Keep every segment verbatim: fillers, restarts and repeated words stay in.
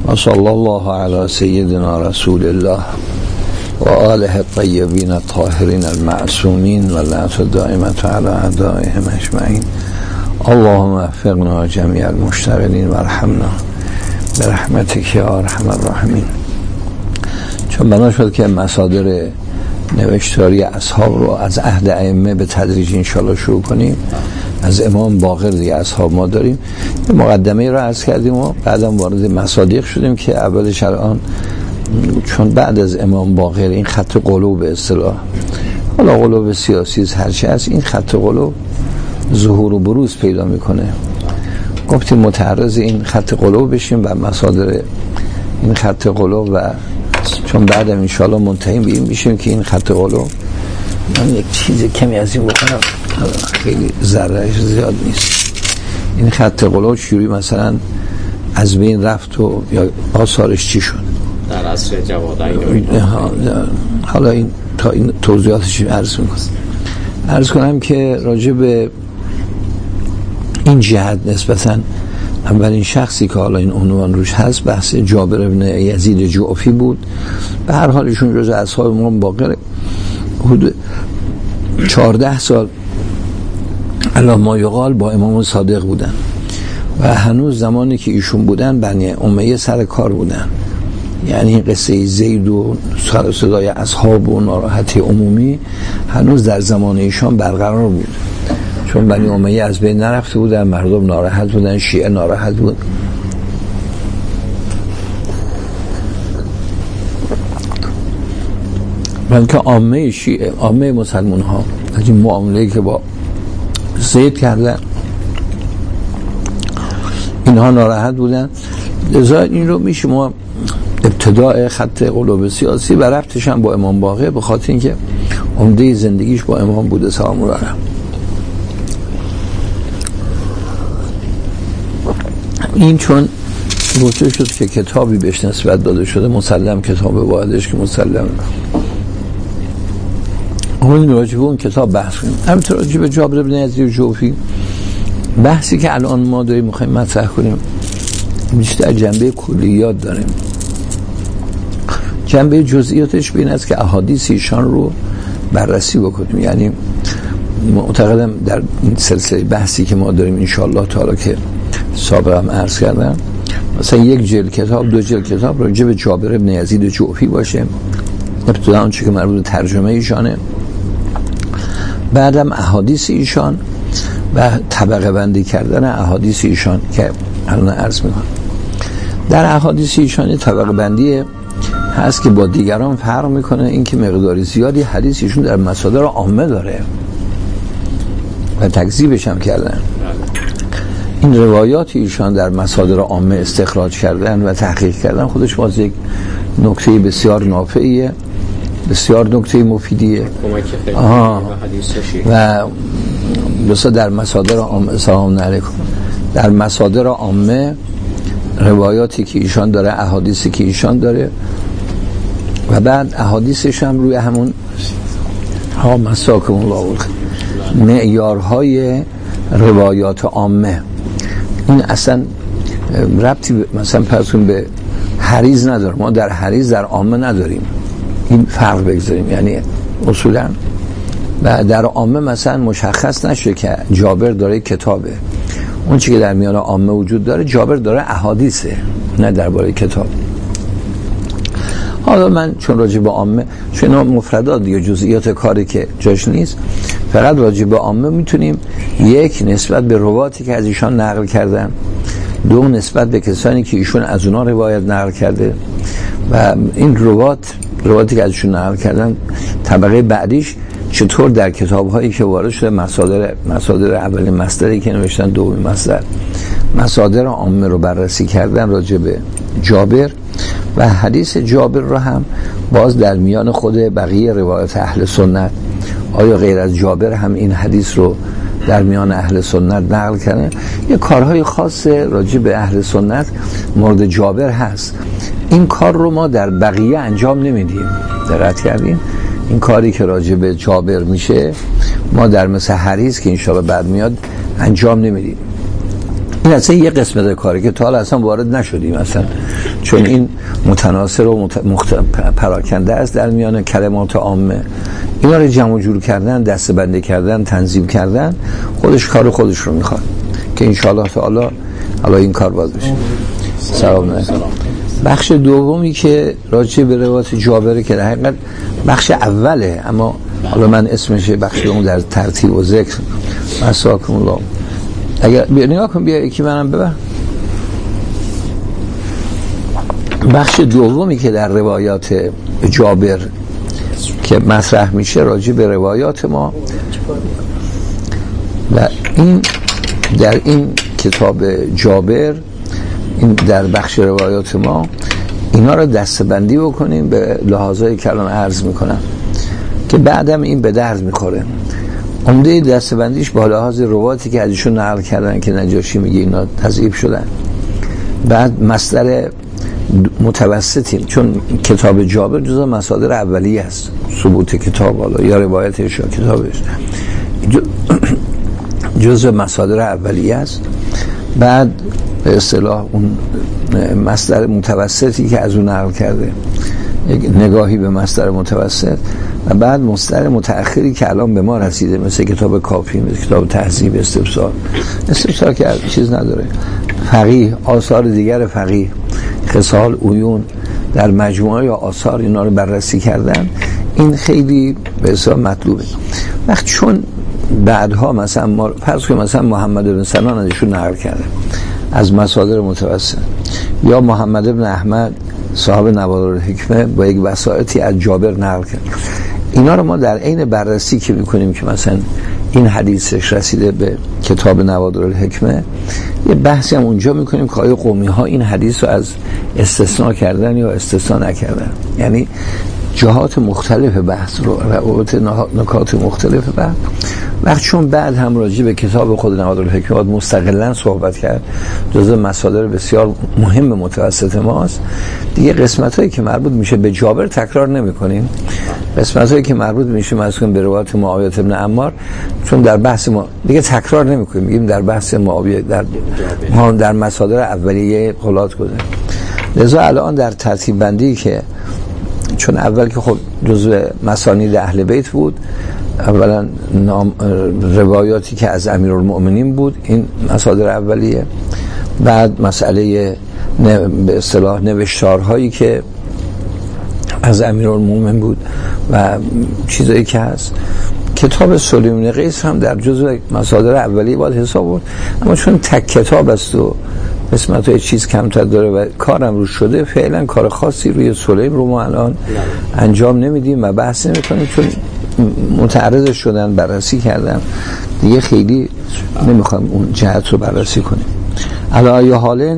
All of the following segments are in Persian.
و صلی الله علی سیدنا رسول الله و آله الطیبین الطاهرین المعصومین و لعنت الدائمة علی اعدائهم اجمعین. اللهم وفقنا جمیع المشتغلین و ارحمنا برحمتک یا ارحم الراحمین. چون بنا شد که مصادر نوشتاری اصحاب رو از عهد ائمه به تدریج انشاءالله شروع کنیم. از امام باقر دیگه اصحاب ما داریم، یه مقدمه رو عرض کردیم و بعدم وارد مصادیق شدیم که اولش الان چون بعد از امام باقر این خط قلوب به اصطلاح، حالا قلوب سیاسی هرچی هست، این خط قلوب ظهور و بروز پیدا میکنه. گفتیم متعرض این خط قلوب بشیم و مصادر این خط قلوب، و چون بعدم انشاءالله منتهی به این میشیم که این خط قلوب، من یک چیز کمی از این بکنم، خیلی ذرهش زیاد نیست. این خط قلوب شروعی مثلا از بین رفت و یا آثارش چی شد در عصر جوادی. حالا این تا این توضیحاتش عرض میکنم. عرض کنم که راجع به این جهت نسبتاً اولین شخصی که حالا این عنوان روش هست بحث جابر ابن یزید جعفی بود. به هر حال ایشون جز اصحاب امام باقر حدود چهارده سال علی ما یقال با امام صادق بودن و هنوز زمانی که ایشون بودن بنی امیه سر کار بودن. یعنی قصه زید و صدای اصحاب و ناراحتی عمومی هنوز در زمان ایشان برقرار بود، چون بنی امیه از بین نرفته بودن، مردم ناراحت بودن، شیعه ناراحت بود. بلکه عامه شیعه، عامه مسلمان ها از این معامله که با زید کردن اینها ناراحت بودن. لذا این رو میشه ما ابتداء خط قلوب سیاسی و ربطش هم با امام باقر، به خاطر اینکه عمده زندگیش با امام بوده سلام الله علیه. این چون گفته شد که کتابی بهش نسبت داده شده، مسلم کتاب واحدش که مسلم اون راجب اون کتاب بحث کنیم. همینطور راجب جابر بن یزید جعفی بحثی که الان ما داریم میخوایم مطرح کنیم بیشتر جنبه کلیات داریم. جنبه جزئیاتش به این است که احادیث ایشان رو بررسی بکنیم. یعنی معتقدم در این سلسله بحثی که ما داریم انشاءالله تعالی که سابقا عرض کردم، مثلا یک جلد کتاب، دو جلد کتاب راجع به جابر بن یزید جعفی باشه، ابتدا اون چیزی که مربوط به ترجمه ایشانه، بعدم احادیث ایشان و طبقه بندی کردن احادیث ایشان که الان عرض میکنم. در احادیث ایشان طبقه بندی هست که با دیگران فرق میکنه، این که مقداری زیادی حدیث ایشون در مصادر عامه داره و تکذیبش هم کردن. این روایات ایشان در مصادر عامه استخراج کردن و تحقیق کردن خودش باز یک نکته بسیار نافعیه، بسیار نکته مفیدیه. و بسیار در مصادر عامه، سلام علیکم، در مصادر عامه روایاتی که ایشان داره، احادیثی که ایشان داره و بعد احادیثش هم روی همون ها مساکم الله معیارهای روایات عامه. این اصلا ربطی مثلا پرسون به حریز نداره، ما در حریز در عامه نداریم، این فرق بگذاریم. یعنی اصولا و در عامه مثلا مشخص نشه که جابر داره کتابه، اون چی که در میان عامه وجود داره جابر داره احادیثه، نه درباره کتاب. حالا من چون راجع به عامه، چون اینا مفردات یا جزئیات کاری که جاش نیست، فقط راجع به عامه میتونیم یک نسبت به رواتی که از ایشان نقل کردن، دو نسبت به کسانی که ایشون از اونا روایت نقل کرده و این روات رواتی که از ایشون نقل کردن طبقه بعدیش چطور در کتاب‌هایی که وارد شده، مصادر مصادر اولین مصدری که نوشتن، دومین مصدر، مصادر عامه رو بررسی کردن راجع به جابر و حدیث جابر رو هم باز در میان خود بقیه روایت اهل سنت، آیا غیر از جابر هم این حدیث رو در میان اهل سنت نقل کردن؟ یه کارهای خاص راجع به اهل سنت مورد جابر هست. این کار رو ما در بقیه انجام نمیدیم. دقت کردین؟ این کاری که راجع به جابر میشه ما در مثل حدیث که انشاءالله بعد میاد انجام نمیدیم. این اصلا یه قسمت کاری که تا حالا اصلا وارد نشدیم اصلا، چون این متناصر و مت... مخت... پراکنده است در میان کلمات عامه. اینا رو جمع و جور کردن، دسته‌بندی کردن، تنظیم کردن، خودش کار خودش رو میخواد که انشاءالله تعالی حالا این کار باز بشه. سلام علیکم. بخش دومی که راجع به روایت جابر که در حقیقت بخش اوله، اما حالا من اسمش بخش اون در ترتیب و ذکر مساکم الله. اگر بیا نگاه کن، بیا یکی منم ببر. بخش دومی که در روایات جابر که مطرح میشه راجع به روایات ما و این در این کتاب جابر، این در بخش روایات ما اینا رو دسته‌بندی بکنیم به لحاظای کلام عرض میکنم که بعدم این به درد میخوره. عمده دسته‌بندیش با لحاظ رواتی که ازشون نقل کردن که نجاشی میگه اینا تضعیف شدن. بعد مصدر متوسطیم، چون کتاب جابر جزء مصادر اولیه است، ثبوت کتاب حالا یا روایتش یا کتابش جزء مصادر اولیه است. بعد به اصطلاح اون مصدر متوسطی که از اون نقل کرده، نگاهی به مصدر متوسط، و بعد مصدر متأخری که الان به ما رسیده، مثل کتاب کافی، مثل کتاب تهذیب، استبصار. استبصار که چیز نداره، فقیه، آثار دیگر فقیه، خصال، عیون در مجموعه یا آثار اینا رو بررسی کردن، این خیلی به اصطلاح مطلوبه. وقت چون بعدها مثلا ما فرض کنیم مثلا محمد بن سنان ازشون نقل کرده از مصادر متوسط، یا محمد بن احمد صاحب نوادرالحکمه با یک وسائطی از جابر نقل کرد، اینا رو ما در عین بررسی که میکنیم که مثلا این حدیثش رسیده به کتاب نوادرالحکمه، یه بحثی هم اونجا میکنیم که آیا قومی ها این حدیث رو از استثناء کردن یا استثناء نکردن، یعنی جهات مختلف بحث رو، روایت نکات مختلف بحث. وقت چون بعد هم راجع به کتاب خود نوادرالحکمه مستقلاً صحبت کرد، جزء مصادر بسیار مهم متوسط ماست، دیگه قسمتایی که مربوط میشه به جابر تکرار نمی‌کنیم. قسمتایی که مربوط میشه مثلا به روایت معاویه بن عمار، چون در بحث ما دیگه تکرار نمی‌کنیم، میگیم در بحث معاویه در ما در مصادر اولیه قولات گذاشت. لذا الان در ترتیب بندی که چون اول که خب جزء مسانید اهل بیت بود، اولا نام روایاتی که از امیرالمؤمنین بود، این مصادر اولیه. بعد مسئله به اصطلاح نوشتارهایی که از امیرالمؤمنین بود و چیزایی که هست. کتاب سلیمان قیس هم در جزء مصادر اولیه باید حساب بود، اما چون تک کتاب است و قسمت‌های چیز کمتر داره و کارم روش شده، فعلا کار خاصی روی سلیم رو ما الان انجام نمیدیم و بحث نمی‌کنیم، چون متعرض شدن، بررسی کردن، دیگه خیلی نمیخوام اون جهت رو بررسی کنیم. علی حال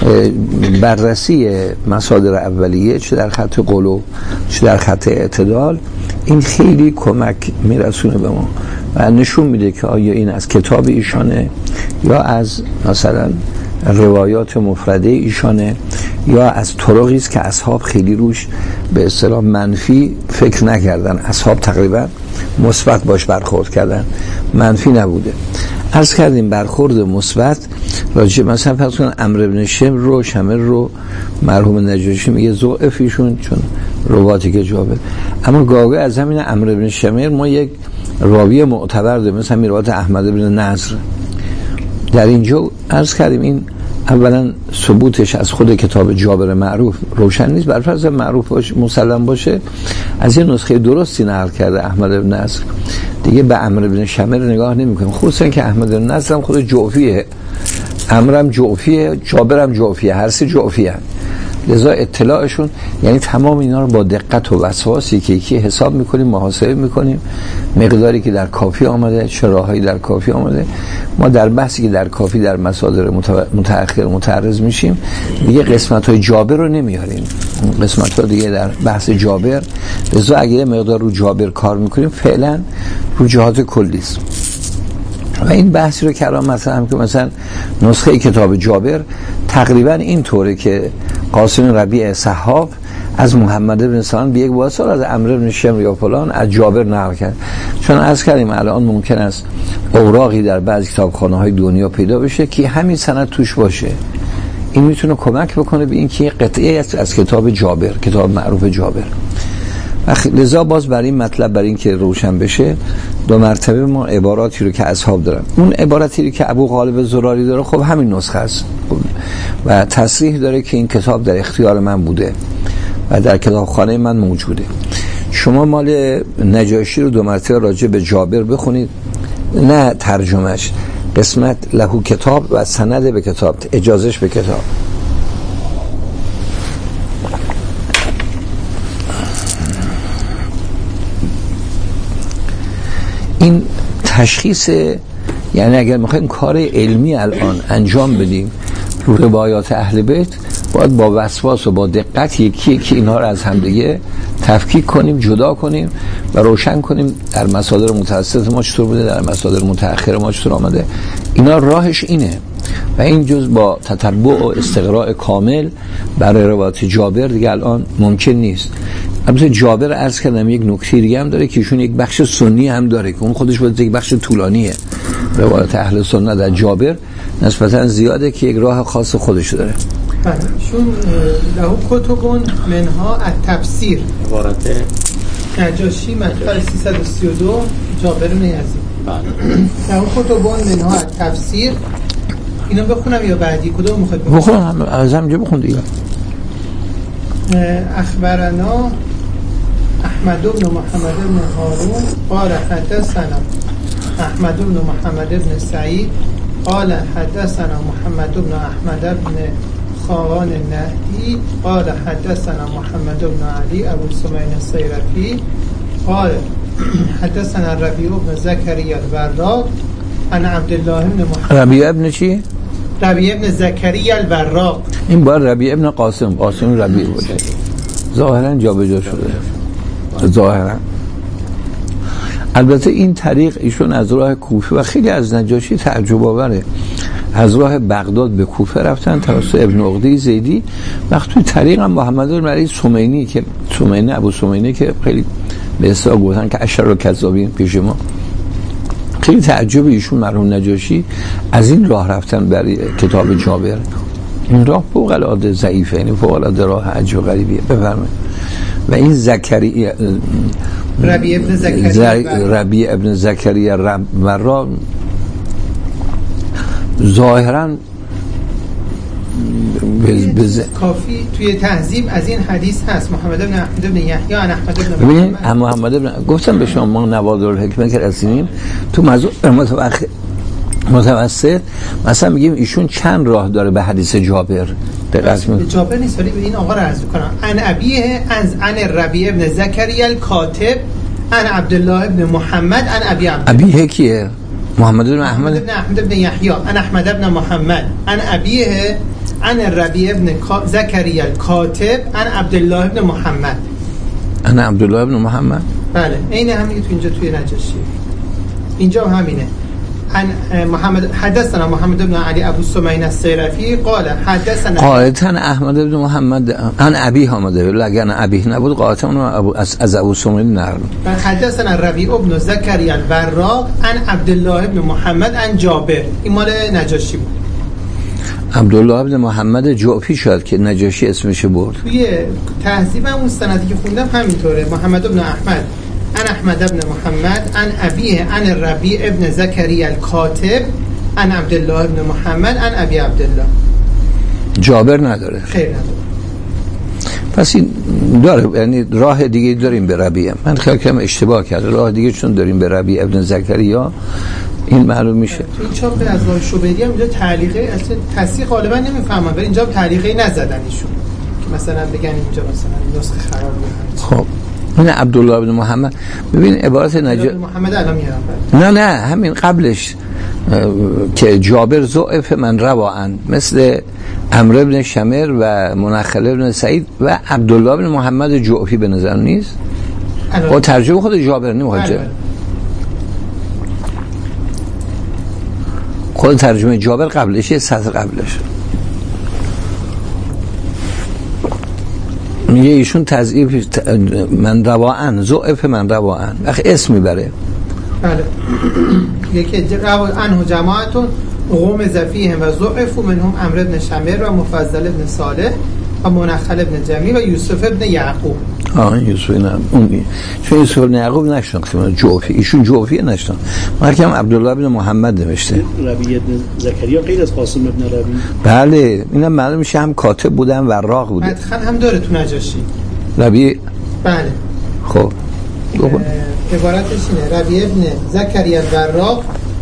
بررسی مصادر اولیه چه در خط قلو چه در خط اعتدال، این خیلی کمک میرسونه به ما و نشون میده که آیا این از کتاب ایشانه یا از مثلا روایات مفرده ایشانه یا از طرقی است که اصحاب خیلی روش به اصطلاح منفی فکر نکردن، اصحاب تقریبا مثبت باش برخورد کردن، منفی نبوده. عرض کردیم برخورد مثبت راجع مثلا فرض کن عمرو بن شمر رو شمر رو مرحوم نجاشی میگه ضعفیشون چون رواتی که جابر، اما گاگه از همین عمرو بن شمر ما یک راوی معتبر داریم، مثلا روایت احمد بن نضر. در اینجا عرض کردیم این اولا ثبوتش از خود کتاب جابر معروف روشن نیست، بر فرض معروف باشه مسلم باشه، از یه نسخه درستی نقل کرده احمد بن نضر، دیگه به عمرو بن شمر نگاه نمی‌کنیم، خصوصا که احمد بن نضر هم خود جعفیه، عمرو جعفیه، جابر هم جعفیه، هر سه جعفیه، لذا اطلاعشون یعنی تمام اینا رو با دقت و وسواسی که یکی حساب میکنیم، محاسبه میکنیم، مقداری که در کافی آمده، چه راهایی در کافی آمده. ما در بحثی که در کافی در مصادر متأخر متعرض میشیم، دیگه قسمت‌های جابر رو نمیاریم، قسمت‌ها دیگه در بحث جابر، لذا اگه یه مقدار رو جابر کار میکنیم فعلا رو جهات کلی است. و این بحثی رو کلام مثلا هم که مثلا نسخه کتاب جابر تقریبا این طوره که قاسم ربیع صحاب از محمد بن سلام به یک واسطه از عمرو بن شمر یا فلان از جابر نقل کرد. چون عرض کردیم الان ممکن است اوراقی در بعضی کتابخانه‌های دنیا پیدا بشه که همین سند توش باشه. این میتونه کمک بکنه به این که قطعه است از کتاب جابر، کتاب معروف جابر. لذا باز برای این مطلب، برای این که روشن بشه، دو مرتبه ما عباراتی رو که اصحاب دارن، اون عبارتی رو که ابو غالب زراری داره خب همین نسخه است و تصریح داره که این کتاب در اختیار من بوده و در کتابخانه من موجوده. شما مال نجاشی رو دو مرتبه راجع به جابر بخونید، نه ترجمهش، قسمت لهو کتاب و سند به کتاب، اجازهش به کتاب. این تشخیص، یعنی اگر میخوایم کار علمی الان انجام بدیم رو روایات اهل بیت، باید با وسواس و با دقت یکی یکی اینها رو از همدیگه تفکیک کنیم، جدا کنیم و روشن کنیم در مصادر متوسط ما چطور بوده، در مصادر متأخر ما چطور آمده. اینا راهش اینه و این جز با تتبع و استقراء کامل برای روایات جابر دیگه الان ممکن نیست. البته جابر عرض کردم یک نکته دیگه هم داره که ایشون یک بخش سنی هم داره که اون خودش باید یک بخش طولانیه. روایات اهل سنت در جابر نسبتا زیاده که یک راه خاص خودش داره. چون لهو کتبون منها التفسیر، عبارت نجاشی مطبع سیصد و سی و دو جابر بن یزید. لهو کتبون منها التفسیر. اینو بخونم یا بعدی کدوم میخواد بخونم؟ بخونم از همینجا بخون دیگه. اخبرنا احمد بن محمد بن هارون قال حدثنا احمد بن محمد بن سعید قال حدثنا محمد بن احمد بن خاقان النهدی قال حدثنا محمد بن علی ابو سمین السیرفی قال حدثنا ربیع بن زکریا البراق عن عبدالله بن محمد. ربیع ابن چی؟ ربیع ابن زکریا البراق. این باید ربیع ابن قاسم قاسم ربیع باشه، ظاهرا جا به جا شده ظاهرا. البته این طریق ایشون از راه کوفه و خیلی از نجاشی تعجب آوره، از راه بغداد به کوفه رفتن توسط ابن عقده زیدی، وقت توی طریق هم محمد بن علی سمینی که سمینی ابو سمینی که خیلی به اصطلاح گفتن که اشر و کذابین پیش ما، خیلی تعجب ایشون مرحوم نجاشی از این راه رفتن برای کتاب جابر. این راه فوق العاده ضعیفه، یعنی فوق العاده راه عجیب و غریبیه. بفرمایید. و این زکریا ربیع ابن زکریا ربیع ابن زکریا البراق ظاهرا بز... کافی توی تهذیب از این حدیث هست. محمد بن احمد بن یحیی عن احمد بن محمد. هم محمد بن گفتم به شما ما نوادرالحکمه که رسیدیم تو موضوع متوسط متوسط مثلا میگیم ایشون چند راه داره به حدیث جابر. دقیقاً به جابر نیست ولی به این آقا عرض می‌کنم. عن ابیه از عن ربیع ابن زکریا الکاتب عن عبدالله ابن محمد عن ابی عبد. ابیه کیه؟ محمد بن احمد بن احمد بن یحیی عن احمد بن محمد عن ابیه عن ربیع ابن زکریا الکاتب عن عبدالله ابن محمد عن عبدالله ابن محمد. بله عین همین تو اینجا توی نجاشی اینجا همینه. عن محمد حدثنا محمد بن علی ابو سمین السیرفی قال حدثنا قاعدتا احمد بن محمد عن ابی آمده، لگن ابی نبود قاعدتا ابو از, از ابو سمین نقل. حدثنا ربیع بن زکریا البراق عن عبدالله بن محمد عن جابر. این مال نجاشی بود. عبدالله بن محمد جعفی شد که نجاشی اسمش برد. توی تهذیب هم مستندی که خوندم همینطوره. محمد بن احمد عن احمد بن محمد عن ابیه عن ربیع ابن زکریا الکاتب عن عبدالله ابن محمد عن ابی عبدالله. جابر نداره. خیر نداره. پس این داره، یعنی راه دیگه داریم به ربیع. من خیلی کم اشتباه کردم، راه دیگه چون داریم به ربیع ابن زکریا این معلوم میشه. تو این چاپ از راه شبیری هم اینجا تعلیقه اصلا تصحیح غالبا نمیفهمن، ولی اینجا تعلیقه نزدن ایشون که مثلا بگن اینجا مثلا نسخه خراب بود. خب این عبدالله بن محمد، ببین عبارت نجا محمد الان میارم. نه نه همین قبلش که جابر ضعف من روان مثل عمرو بن شمر و منخل بن سعید و عبدالله بن محمد جعفی به نظر نیست. با ترجمه خود جابر نمیخواد، خود ترجمه جابر قبلش یه سطر قبلش. میگه ایشون تضعیف من رواعن ضعف من رواعن وقت اسم میبره. بله یکی روا عنه جماعتون قوم زفیهم و ضعف منهم عمرو بن شمر و مفضل بن صالح و منخل بن جمی و یوسف بن یعقوب. آه یوسف نه اون چون یوسف بن یعقوب نشناختیم جوفی ایشون جوفی نشناخت. مرکم عبدالله بن محمد نوشته. ربیع بن زکریا غیر از قاسم بن ربیع. بله اینم معلوم میشه هم کاتب بودن وراق بوده. مدخل هم داره تو نجاشی. ربیع بله. خب عبارتش اینه ربیع بن زکریا وراق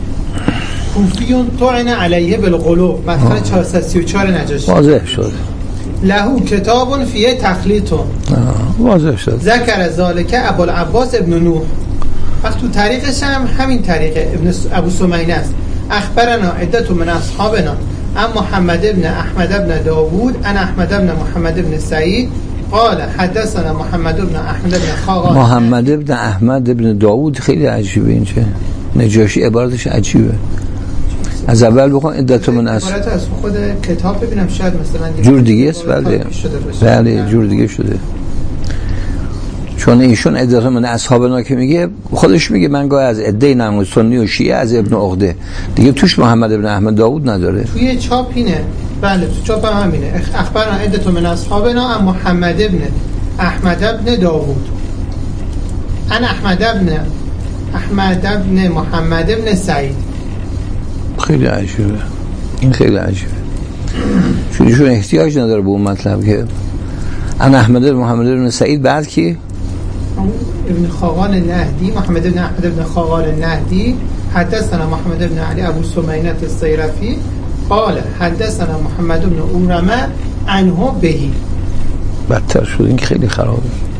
کوفیون طعن علیه بالغلو مدخل چهارصد و سی و چهار نجاشی. واضح شد. لهو کتاب فیه تخلیطون واضح شد. ذکر ذالک ابوالعباس ابن نوح. وقت تو طریقش هم همین طریقه ابن ابو سمینه است. اخبرنا عدت من اصحابنا ام محمد ابن احمد ابن داوود ان احمد ابن محمد ابن سعید قال حدثنا محمد ابن احمد ابن خاقان. محمد ابن احمد ابن داوود خیلی عجیبه اینجا. نجاشی عبارتش عجیبه. از اول بخون عدت من از عبارت از خود کتاب ببینم شاید مثلا جور دیگه است. بله بله جور دیگه شده. چون ایشون عدت من اصحابنا که میگه خودش میگه من گاه از عده نمو سنی و شیعه از ابن عقده دیگه توش محمد ابن احمد داوود نداره. توی چاپ اینه. بله تو چاپ هم همینه. اخبرنا عدت من اصحابنا ام محمد ابن احمد ابن داوود ان احمد ابن احمد ابن محمد ابن سعید. خیلی عجیبه این خیلی عجیبه چون ایشون احتیاج نداره به اون مطلب که ان احمد محمد ابن سعید بعد کی ابن خاقان النهدی محمد ابن احمد ابن خاقان النهدی حدثنا محمد ابن علی ابو سمینه السیرفی قال حدثنا محمد ابن اورمه عنه بهی. بدتر شد این خیلی خرابه.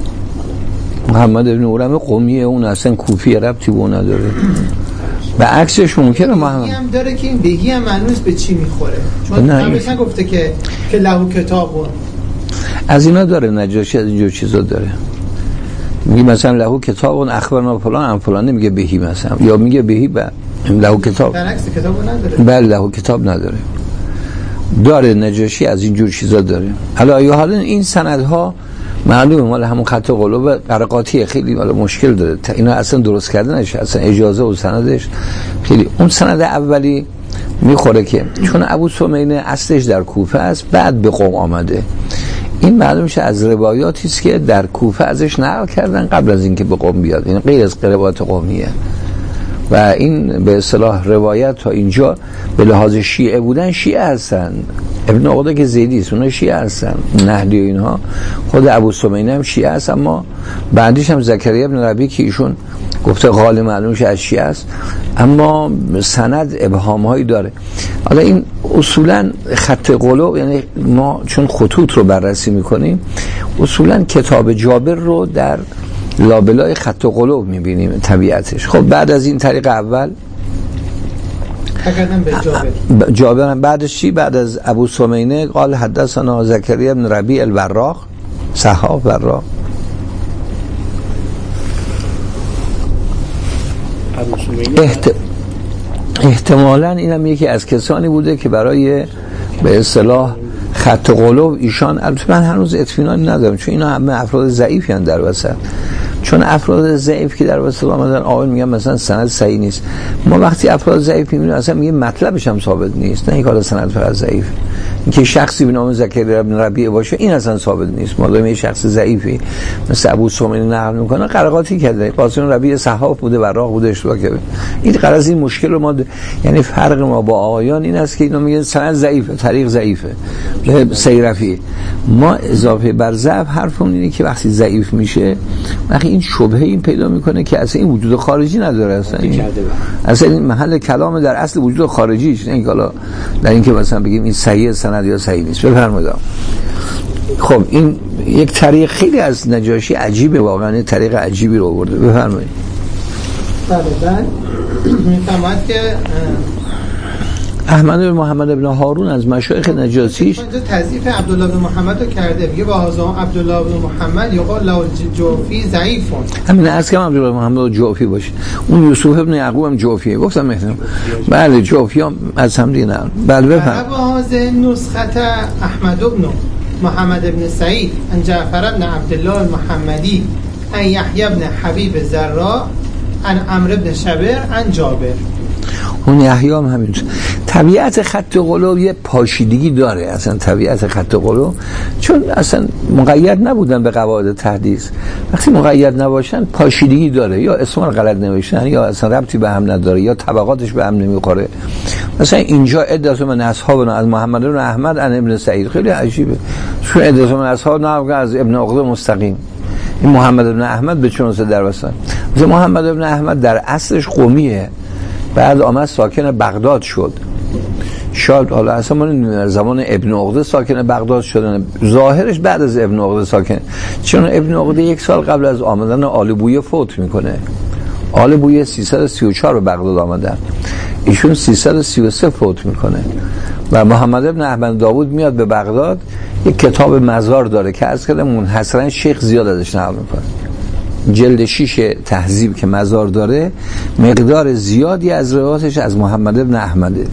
محمد ابن اورمه قومیه اون اصلا کوفی ربطی به اون نداره. به عکسش ممکنه محمد هم داره که این بهی هم معنوس به چی میخوره چون همیشه نگفته که که لهو کتابون از اینا داره. نجاشی از اینجور چیزا داره. میگه مثلا لهو کتابون اخبرنا فلان ام فلان نمیگه بهی مثلا یا میگه بهی با لهو کتاب در عکس کتابو نداره. بله لهو کتاب نداره. داره نجاشی از اینجور چیزا داره. حالا یا حالا این سندها معلومه مال همون خط قلوب قرقاتی خیلی حالا مشکل داره. اینا اصلا درست کردنش اصلا اجازه و سندش خیلی اون سند اولی میخوره که چون ابو سمینه اصلش در کوفه است بعد به قم آمده. این معلوم میشه از روایاتی است که در کوفه ازش نقل کردن قبل از اینکه به قم بیاد. این غیر از روایات قومیه و این به اصطلاح روایت تا اینجا به لحاظ شیعه بودن شیعه هستن. ابن عقده که زیدی است اونا شیعه هستن. نهدی و اینها خود ابو سمینه هم شیعه است اما بعدیش هم زکریا ابن ربیع که ایشون گفته قال معلومش از شیعه است اما سند ابهام هایی داره. حالا این اصولا خط قلوب یعنی ما چون خطوط رو بررسی میکنیم اصولا کتاب جابر رو در لابلای خط قلوب میبینیم طبیعتش. خب بعد از این طریق اول بگردم به جابر. جابر بعدش چی؟ بعد از ابو سمینه قال حدثنا زکریا بن ربیع الوراق صحاف وراق. ابو سمینه احت... احتمالاً اینم یکی از کسانی بوده که برای به اصطلاح خط قلوب ایشان البته من هنوز اطمینان ندارم چون اینا همه افراد ضعیفی هستند در وسط. چون افراد ضعیف که در وسط آمدن آقای میگن مثلا سند صحیح نیست. ما وقتی افراد ضعیف میبینیم اصلا میگه مطلبش هم ثابت نیست. نه اینکه حالا سند فقط ضعیف اینکه شخصی به نام زکریا بن ربیع باشه این اصلا ثابت نیست. مادام یه شخص ضعیفی مثل ابو سمینه نقل میکنه قرقاتی کرده قاسم ربیع صحاف بوده وراق بوده اشتباه کرده. این غرض این مشکل رو ما د... یعنی فرق ما با آقایان این است که اینا میگن سند ضعیفه طریق ضعیفه به سیرفی. ما اضافه بر ضعف حرفمون اینه که وقتی ضعیف میشه وقتی این شبهه این پیدا میکنه که اصلا این وجود خارجی نداره. اصلا این اصلا این محل کلام در اصل وجود خارجیش نه حالا در اینکه مثلا بگیم این صحیح سند یا صحیح نیست. بفرمایید. خب این یک طریق خیلی از نجاشی عجیبه واقعا طریق عجیبی رو آورده. بفرمایید. بله بعد میفهمد که احمد بن محمد ابن هارون از مشایخ نجاشیش اینجا تضعیف عبدالله بن محمد رو کرده. میگه با هذا عبدالله بن محمد یقال له الجوفی ضعیفون. همین از که عبدالله بن محمد جوفی باشه. اون یوسف ابن یعقوب هم جوفیه. گفتم مثلا بله جوفی هم از هم دیگه نه. بله بفهم. با هذا نسخه احمد بن محمد بن سعید عن جعفر بن عبدالله المحمدی عن یحیی بن حبیب زراع عن عمرو بن شبیر عن جابر. اون یحیی هم همینطور. طبیعت خط قلو یه پاشیدگی داره، اصلا طبیعت خط قلو، چون اصلا مقید نبودن به قواعد تحدیث. وقتی مقید نباشن پاشیدگی داره، یا اسم رو غلط نوشتن، یا اصلا ربطی به هم نداره، یا طبقاتش به هم نمیخوره. مثلا اینجا عدت من اصحابنا از محمد بن احمد عن ابن سعید، خیلی عجیبه، چون عدت من اصحابنا از ابن عقده مستقیم. این محمد بن احمد به چون در وسط. مثلا محمد بن احمد در اصلش قومیه، بعد آمد ساکن بغداد شد. شاید حالا اصلا ما در زمان ابن عقده ساکن بغداد شدن، ظاهرش بعد از ابن عقده ساکن، چون ابن عقده یک سال قبل از آمدن آل بویه فوت میکنه. آل بویه سیصد و سی و چهار به بغداد آمدن، ایشون سیصد و سی و سه فوت میکنه. و محمد ابن احمد داوود میاد به بغداد، یک کتاب مزار داره که عرض کردم منحصرا شیخ زیاد ازش نقل میکنه. جلد شیش تهذیب که مزار داره، مقدار زیادی از روایاتش از محمد ابن احمده.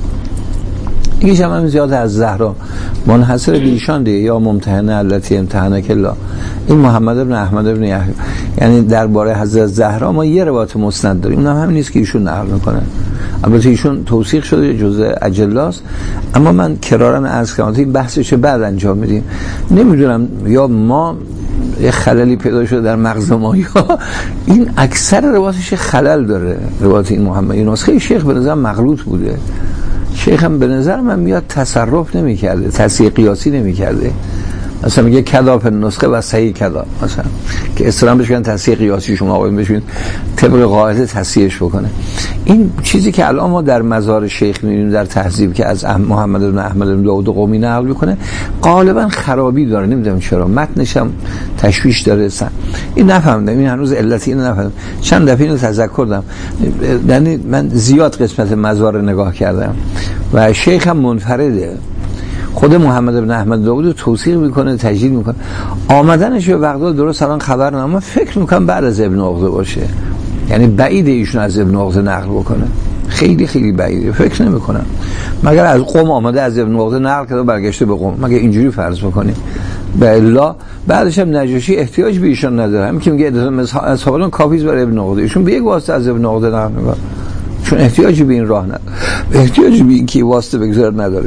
یکیش هم, هم زیاد از زهرا، منحصر به ایشان دیگه، یا ممتحنه التی امتحنک الله. این محمد ابن احمد ابن یحیی، یعنی درباره حضرت زهرا ما یه روایت مسند داریم، اونم همین نیست که ایشون نقل میکنن. البته ایشون توثیق شده جزء اجلاست، اما من کرارن عرض کردم این بحثش بعد انجام میدیم. نمیدونم یا ما یه خللی پیدا شده در مغز ما، یا این اکثر روایتش خلل داره. روایت این محمد این نسخه شیخ به نظر مغلوط بوده. شیخ هم به نظر من میاد تصرف نمی کرده، تصحیح قیاسی نمی کرده. مثلا میگه کذا فی نسخه و صحیح کذا، مثلا که اصطلاحاً بهش میگن تصحیح قیاسی، شما آقایون بشین طبق قاعده تصحیحش بکنه. این چیزی که الان ما در مزار شیخ می‌بینیم در تهذیب که از محمد بن احمد بن داوود قمی نقل میکنه، غالبا خرابی داره. نمیدونم چرا، متنش هم تشویش داره. سن. این نفهمیدم، این هنوز علتی اینو نفهمیدم. چند دفعه اینو تذکر دادم، یعنی من زیاد قسمت مزار رو نگاه کردم و شیخ هم منفرده. خود محمد بن احمد داوود توثیق میکنه، تجدید میکنه. آمدنش به بغداد درست الان خبر ندارم، من فکر میکنم بعد از ابن عقده باشه، یعنی بعیده ایشون از ابن عقده نقل بکنه، خیلی خیلی بعیده، فکر نمیکنم مگر از قم آمده از ابن عقده نقل کرده برگشته به قم، مگر اینجوری فرض بکنیم. به الا بعدش هم نجاشی احتیاج به ایشون نداره، همین که میگه اصحابان کافیز برای ابن عقده، ایشون به یک واسطه از ابن عقده نقل میکنه، چون احتیاجی به این راه نداره، احتیاجی به این که واسطه بگذار نداره.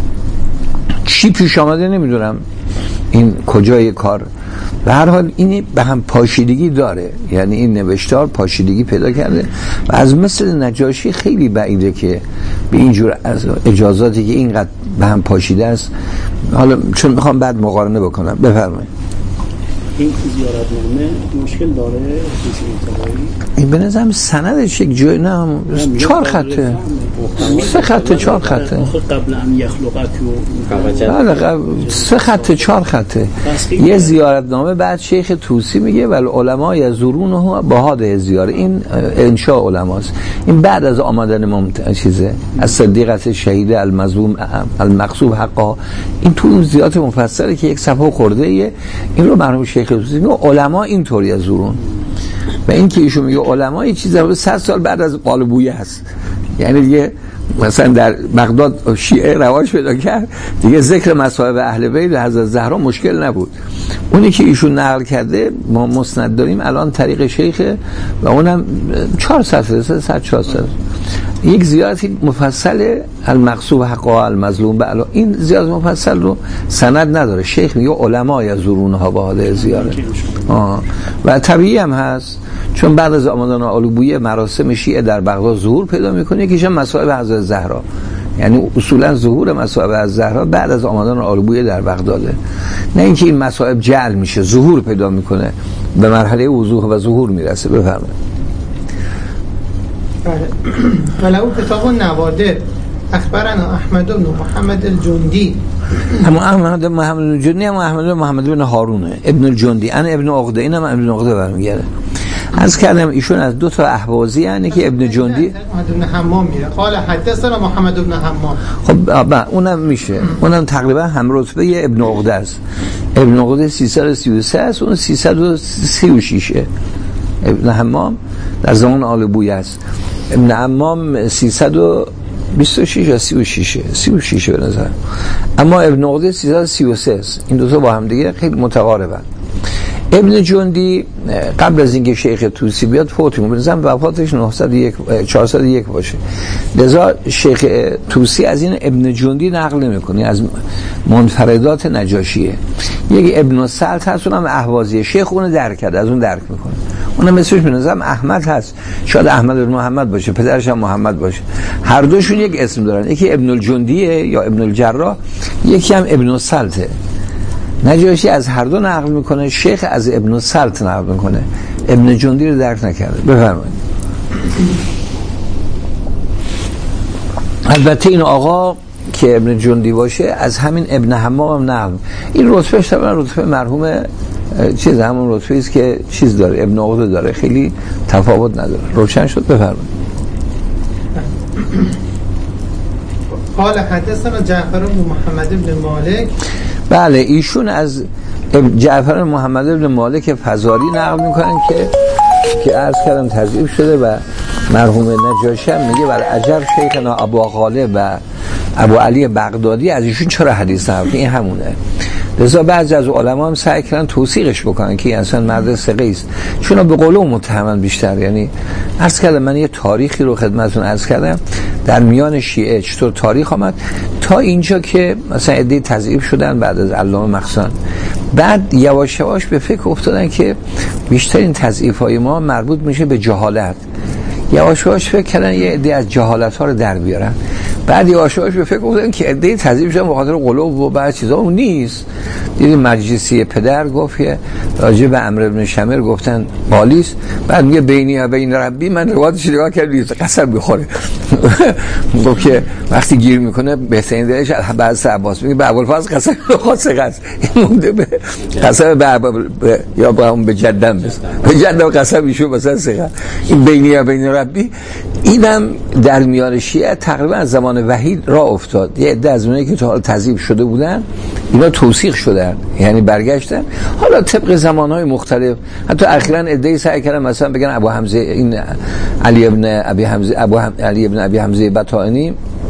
چی پیش آمده نمیدونم، این کجای کار. به هر حال این به هم پاشیدگی داره، یعنی این نوشتار پاشیدگی پیدا کرده و از مثل نجاشی خیلی بعیده که به اینجور از اجازاتی که اینقدر به هم پاشیده است. حالا چون میخوام بعد مقارنه بکنم، بفرمایید. این زیارتنامه مشکل داره این به نظرم سندش یک جای نه چهار خطه، سه خطه چهار خطه، قبل ان یخلقت بله سه خطه چهار خطه. یه زیارتنامه بعد شیخ طوسی میگه ولی علما یزورونه بهاده زیاره، این انشاء علماست، این بعد از آمدن ممت... چیزه از صدیقت شهیده المظلوم المقصوب حقا. این تو اون زیارت مفصله که یک صفحه خورده ایه. این رو مرحوم شیخ طوسی میگه علما اینطوری یزورون، و این که ایشون میگه علما یه چیز رو صد سال بعد از قال بویه هست، یعنی دیگه مثلا در بغداد شیعه رواج پیدا کرد دیگه، ذکر مصائب اهل بیت حضرت زهرا مشکل نبود. اونی که ایشون نقل کرده ما مسند داریم الان طریق شیخه و اونم چهار صفحه سه صد چهار صفحه. یک زیارتی مفصل المقصوب حقا المظلوم به علا، این زیارت مفصل رو سند نداره. شیخ میگه علما یزورونها با حاله زیاره آه. و طبیعی هم هست چون بعد از آمدن آل بویه مراسم شیعه در بغداد ظهور پیدا میکنه، یکیش هم مصائب حضرت زهرا، یعنی اصولا ظهور مصائب از زهرا بعد از آمدن آل بویه در بغداده، نه اینکه این مصائب جعل میشه، ظهور پیدا میکنه، به مرحله وضوح و ظهور میرسه. بفرمایید. ولو کتاب نوادر اخبرنا احمد بن محمد الجندی، اما احمد محمد الجندی هم احمد محمد بن هارونه ابن الجندی، انا ابن عقده، اینم ابن عقده برمیگرده. از کردم ایشون از دو تا احوازی یعنی که ابن جندی محمد بن حمام میره، قال حدثنا محمد بن حمام. خب اونم میشه، اونم تقریبا هم رتبه ابن عقده است. ابن عقده سیصد و سی و سه است، اون سیصد و سی و شش. ابن حمام در زمان آل بویه است. ابن حمام سیصد و بیست و شش یا سی و شش سی و شش به نظر، اما ابن عقده سیصد و سی و سه است. این دو تا با هم دیگه خیلی متقاربن. ابن جندی قبل از اینکه شیخ طوسی بیاد فوت می‌کنه، مثلا وفاتش نهصد و یک چهارصد و یک باشه. لذا شیخ طوسی از این ابن جندی نقل نمی‌کنه، از منفردات نجاشیه. یک ابن سلط هست، اونم اهوازیه، شیخ اون درک کرده، از اون درک می‌کنه. اونم مثلش به نظرم احمد هست، شاید احمد بن محمد باشه، پدرش هم محمد باشه. هر دوشون یک اسم دارن، یکی ابن الجندیه یا ابن الجراح، یکی هم ابن سلطه. نجاشی از هر دو نقل میکنه، شیخ از ابن سلط نقل میکنه، ابن جندی رو درک نکرده. بفرمایید. البته این آقا که ابن جندی باشه از همین ابن حمام هم نقل. این رتبهش طبعا رتبه مرحوم چیز همون رتبه است که چیز داره، ابن عقده داره، خیلی تفاوت نداره. روشن شد؟ بفرمایید. قال حدثنا جعفر بن محمد بن مالک. بله، ایشون از جعفر محمد بن مالک فزاری نقل میکنن که که عرض کردم تضعیف شده و مرحوم نجاشی هم میگه بر اجر شیخنا ابو غالب و ابو علی بغدادی از ایشون چرا حدیث نقل، این همونه. لذا بعضی از علما هم سعی کردن توثیقش بکنن که اصلا مرد ثقه است، چون به قول اون متهمن بیشتر. یعنی عرض کردم من یه تاریخی رو خدمتتون عرض کردم در میان شیعه چطور تاریخ آمد تا اینجا که مثلا عده تضعیف شدن بعد از علامه مخزن، بعد یواش یواش به فکر افتادن که بیشترین تضعیف‌های ما مربوط میشه به جهالت. یواش یواش فکر کردن یه عده از جهالت ها رو در بیارن. بعد یواش یواش به فکر افتادن که عده تضعیف شدن به خاطر قلوب و بعض چیزا اون نیست. دیدیم مجلسی پدر گفت که راجع به عمرو بن شمر گفتن بالیس، بعد میگه بینی و بین ربی، من روایتش نگاه کردم قسم میخوره. گفت که وقتی گیر میکنه بهترین دلش بعد عباس میگه به ابوالفضل قسم خاصه قسم این مونده به قسم به یا با اون به جدم بس به جدم قسم ایشون مثلا سقه. این بینی و بین ربی اینم در میان شیعه تقریبا از زمان وحید راه افتاد. یه عده از اونایی که تا حال تضعیف شده بودن اینا توثیق شدن، یعنی برگشتن. حالا طبق زمانهای مختلف، حتی اخیراً عده‌ای سعی کردن مثلا بگن ابو حمزه این علی ابن ابی حمزه ابو هم علی ابن ابی حمزه بطائنی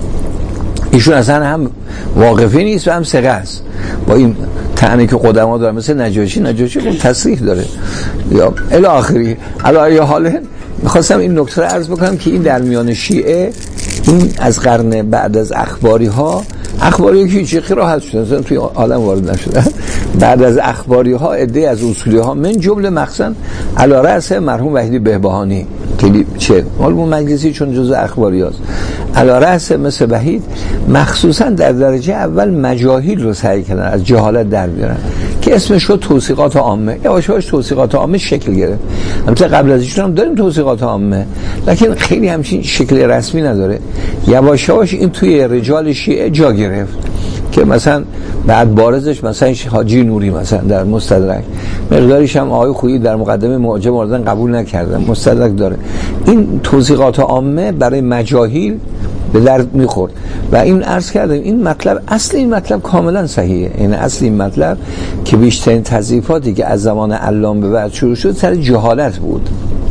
ایشون اصلا هم واقفی نیست و هم ثقه است، با این طعنه که قدما دارن مثل نجاشی. نجاشی خب تصریح داره یا الی آخری. علی یا حاله می‌خواستم این نکته رو عرض بکنم که این در میان شیعه این از قرن بعد از اخباری ها اخباری که چه راحت شدن توی عالم وارد نشدن، بعد از اخباری ها عده از اصولی ها من جمله مخصوصا علی رأس مرحوم وحیدی بهبهانی که چه معلوم مجلسی چون جزء اخباری هاست، علی رأس مثل وحید مخصوصا در درجه اول مجاهیل رو سعی کردن از جهالت در بیارن که اسمش رو توثیقات عامه. یواش یواش توثیقات عامه شکل گرفت. البته قبل از ایشون هم داریم توثیقات عامه، لکن خیلی همچین شکل رسمی نداره. یواش یواش این توی رجال شیعه جا گرفت که مثلا بعد بارزش مثلا حاجی نوری مثلا در مستدرک، مقداریش هم آقای خویی در مقدمه معجم آوردن قبول نکردن، مستدرک داره. این توثیقات عامه برای مجاهیل به درد میخورد و این عرض کردم این مطلب اصل این مطلب کاملا صحیحه. این اصل این مطلب که بیشترین تضعیفاتی که از زمان علامه به بعد شروع شد سر جهالت بود،